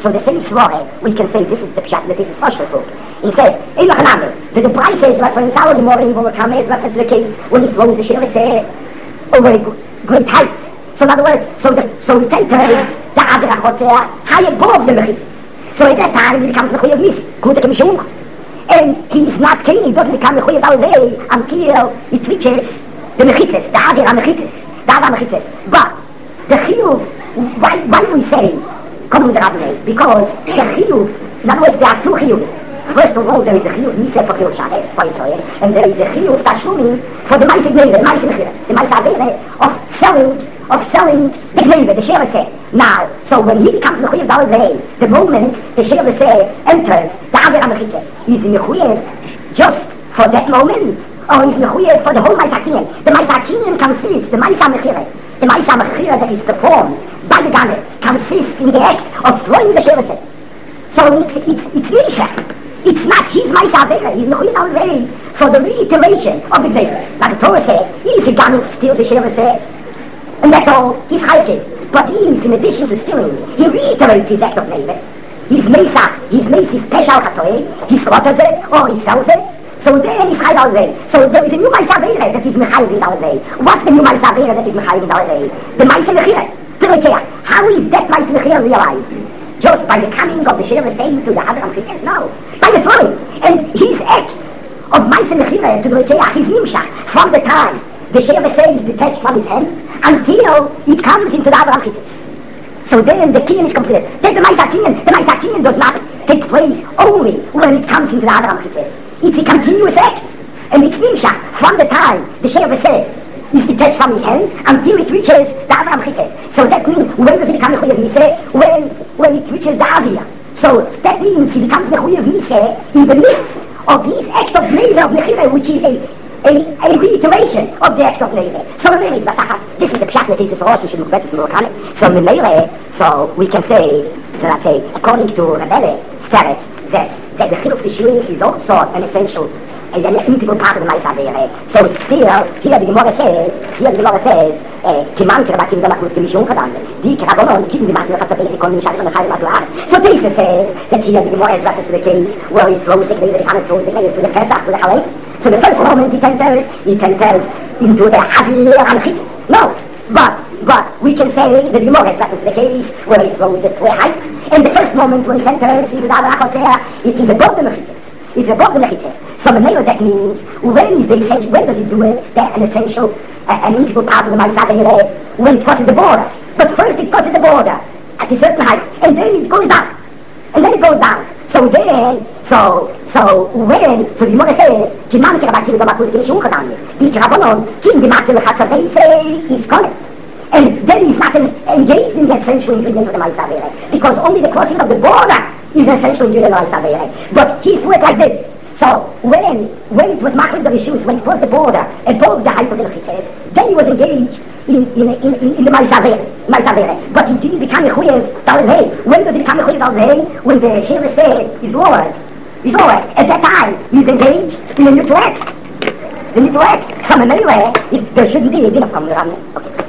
So the same svore, we can say this is the pshat, that this is Hoshlefu. He says, in the Haname, that the price is reference our Gemara in Volokame is reference to the king when he throws the Shira say over a great height. So in other words, so the so the enters the Adra Chotzea high above the Mechitzis. So at that time he becomes Mechuyev Nisi, Kuta Kemishumuch. And he's not king, he doesn't become Mechuyev Alvei until he reaches the Mechitzis, the Adra Mechitzis, the Adra Mechitzis. But the Chiyuv, why, why do we say, come with the Rabbi, because the Chiyuv, in other words, there are two Chiyuv. First of all, there is a chiyuv niseh for chiyuv sharetz, for Yitzhoyer, and there is a chiyuv tashlumim for the ma'aseh gneive, the ma'aseh mechira, the ma'aseh avere of selling, of selling the gneive, the sheva seh. Now, so when he becomes mechuyev dalvei, the moment the sheva seh enters the avera mechitze, is mechuyev just for that moment, or is mechuyev for the whole ma'aseh kinyan? The ma'aseh kinyan consists, the ma'aseh mechira, the ma'aseh mechira that is performed by the gamer consists in the act of throwing the sheva seh. So it's it's it's nishach. It's not his Ma'aseh Avera, he's Mechuyev Alvei for the reiteration of the Gneiva. Like the Torah says, if a Ganu steals the Sheva Seh, and that's all, he's Chayav. But if, in addition to stealing, he reiterates his act of Gneiva, he's Mesa, he's Mesa, Peshal Chatoe, he slaughters it, or he sells it, so then he's Chayav Alvei. So there is a new Ma'aseh Avera that is Mechayev Alvei. What's the new Ma'aseh Avera that is Mechayev Alvei? The Ma'aseh Mechira. To Rekeach. How is that Ma'aseh Mechira realized? Just by the coming of the Sheva Seh to the Adram Chitzes? No. By the throwing. And his act of Ma'aseh Mechira to the Rekeach is Nimshach from the time the Sheva Seh is detached from his hand until it comes into the Adram Chitzes. So then the Kinyan is completed. Then the Ma'aseh Kinyan, the Ma'aseh Kinyan does not take place only when it comes into the Adram Chitzes. It's a continuous act. And it's Nimshach from the time the Sheva Seh is detached from his hand until it reaches the Avram Chitzes. So that means, when does he become Mechuyev Niseh? When, when it reaches the Avia. So that means he becomes Mechuyev Niseh in the midst of his act of Neiva of Mechira, which is a, a, a reiteration of the act of Neiva. So the Meire is Basachas. This is the Pshat Netesis Rosh, which is Mukbetzes Murakanik. So the Meire, so we can say, that say, according to Rebbe Steret, that, that the Chiluk Tishris is also an essential is an integral part of the Ma'aseh Avera. So still, here the Gemara says, here the Gemara says, Kiman Kirabakim Damakut Kimishun Kadam, Di Kirabonon, Kim Dimakim Katabesi Kon Mishal Kon Chayim Atuar. So Tisa says that here the Gemara is reference to the case where he throws the Gneiva, the Hanan throws the Gneiva to the Pesach, to the Halei. So the first moment he enters, he enters into the Havir Anchitis. No, but but we can say that the Gemara is reference to the case where he throws it to the height. And the first moment when he enters into the Avra it is above the Mechitzes. It's above the Mechitzes. So the name of that means, when is the essential, when does it do it? That's an essential, uh, an integral part of the Ma'aseh Avera, when it crosses the border. But first it crosses the border at a certain height, and then it goes down. And then it goes down. So then, so, so when, so the Gemara says, Kiman Kirabakim Damakut Kimishun Kadam, Di Kirabonon, Kim Dimakim Chatzavei is calling. And then he's not engaged in the essential ingredient of the Ma'aseh Avera, because only the crossing of the border is the essential ingredient of the Ma'aseh Avera. But he threw it like this. So when when it was Machlik the Rishus, when it crossed the border above the height of the Mechitzes, then he was engaged in in in, in, in the Ma'aseh Avera. But he didn't become a Mechuyev Dalvei. When does he become a Mechuyev Dalvei? When the Sheva Seh is lowered. Is lowered. At that time, he's engaged in a new act. The new act. So anyway, there shouldn't be a dinner from the Ram. Okay.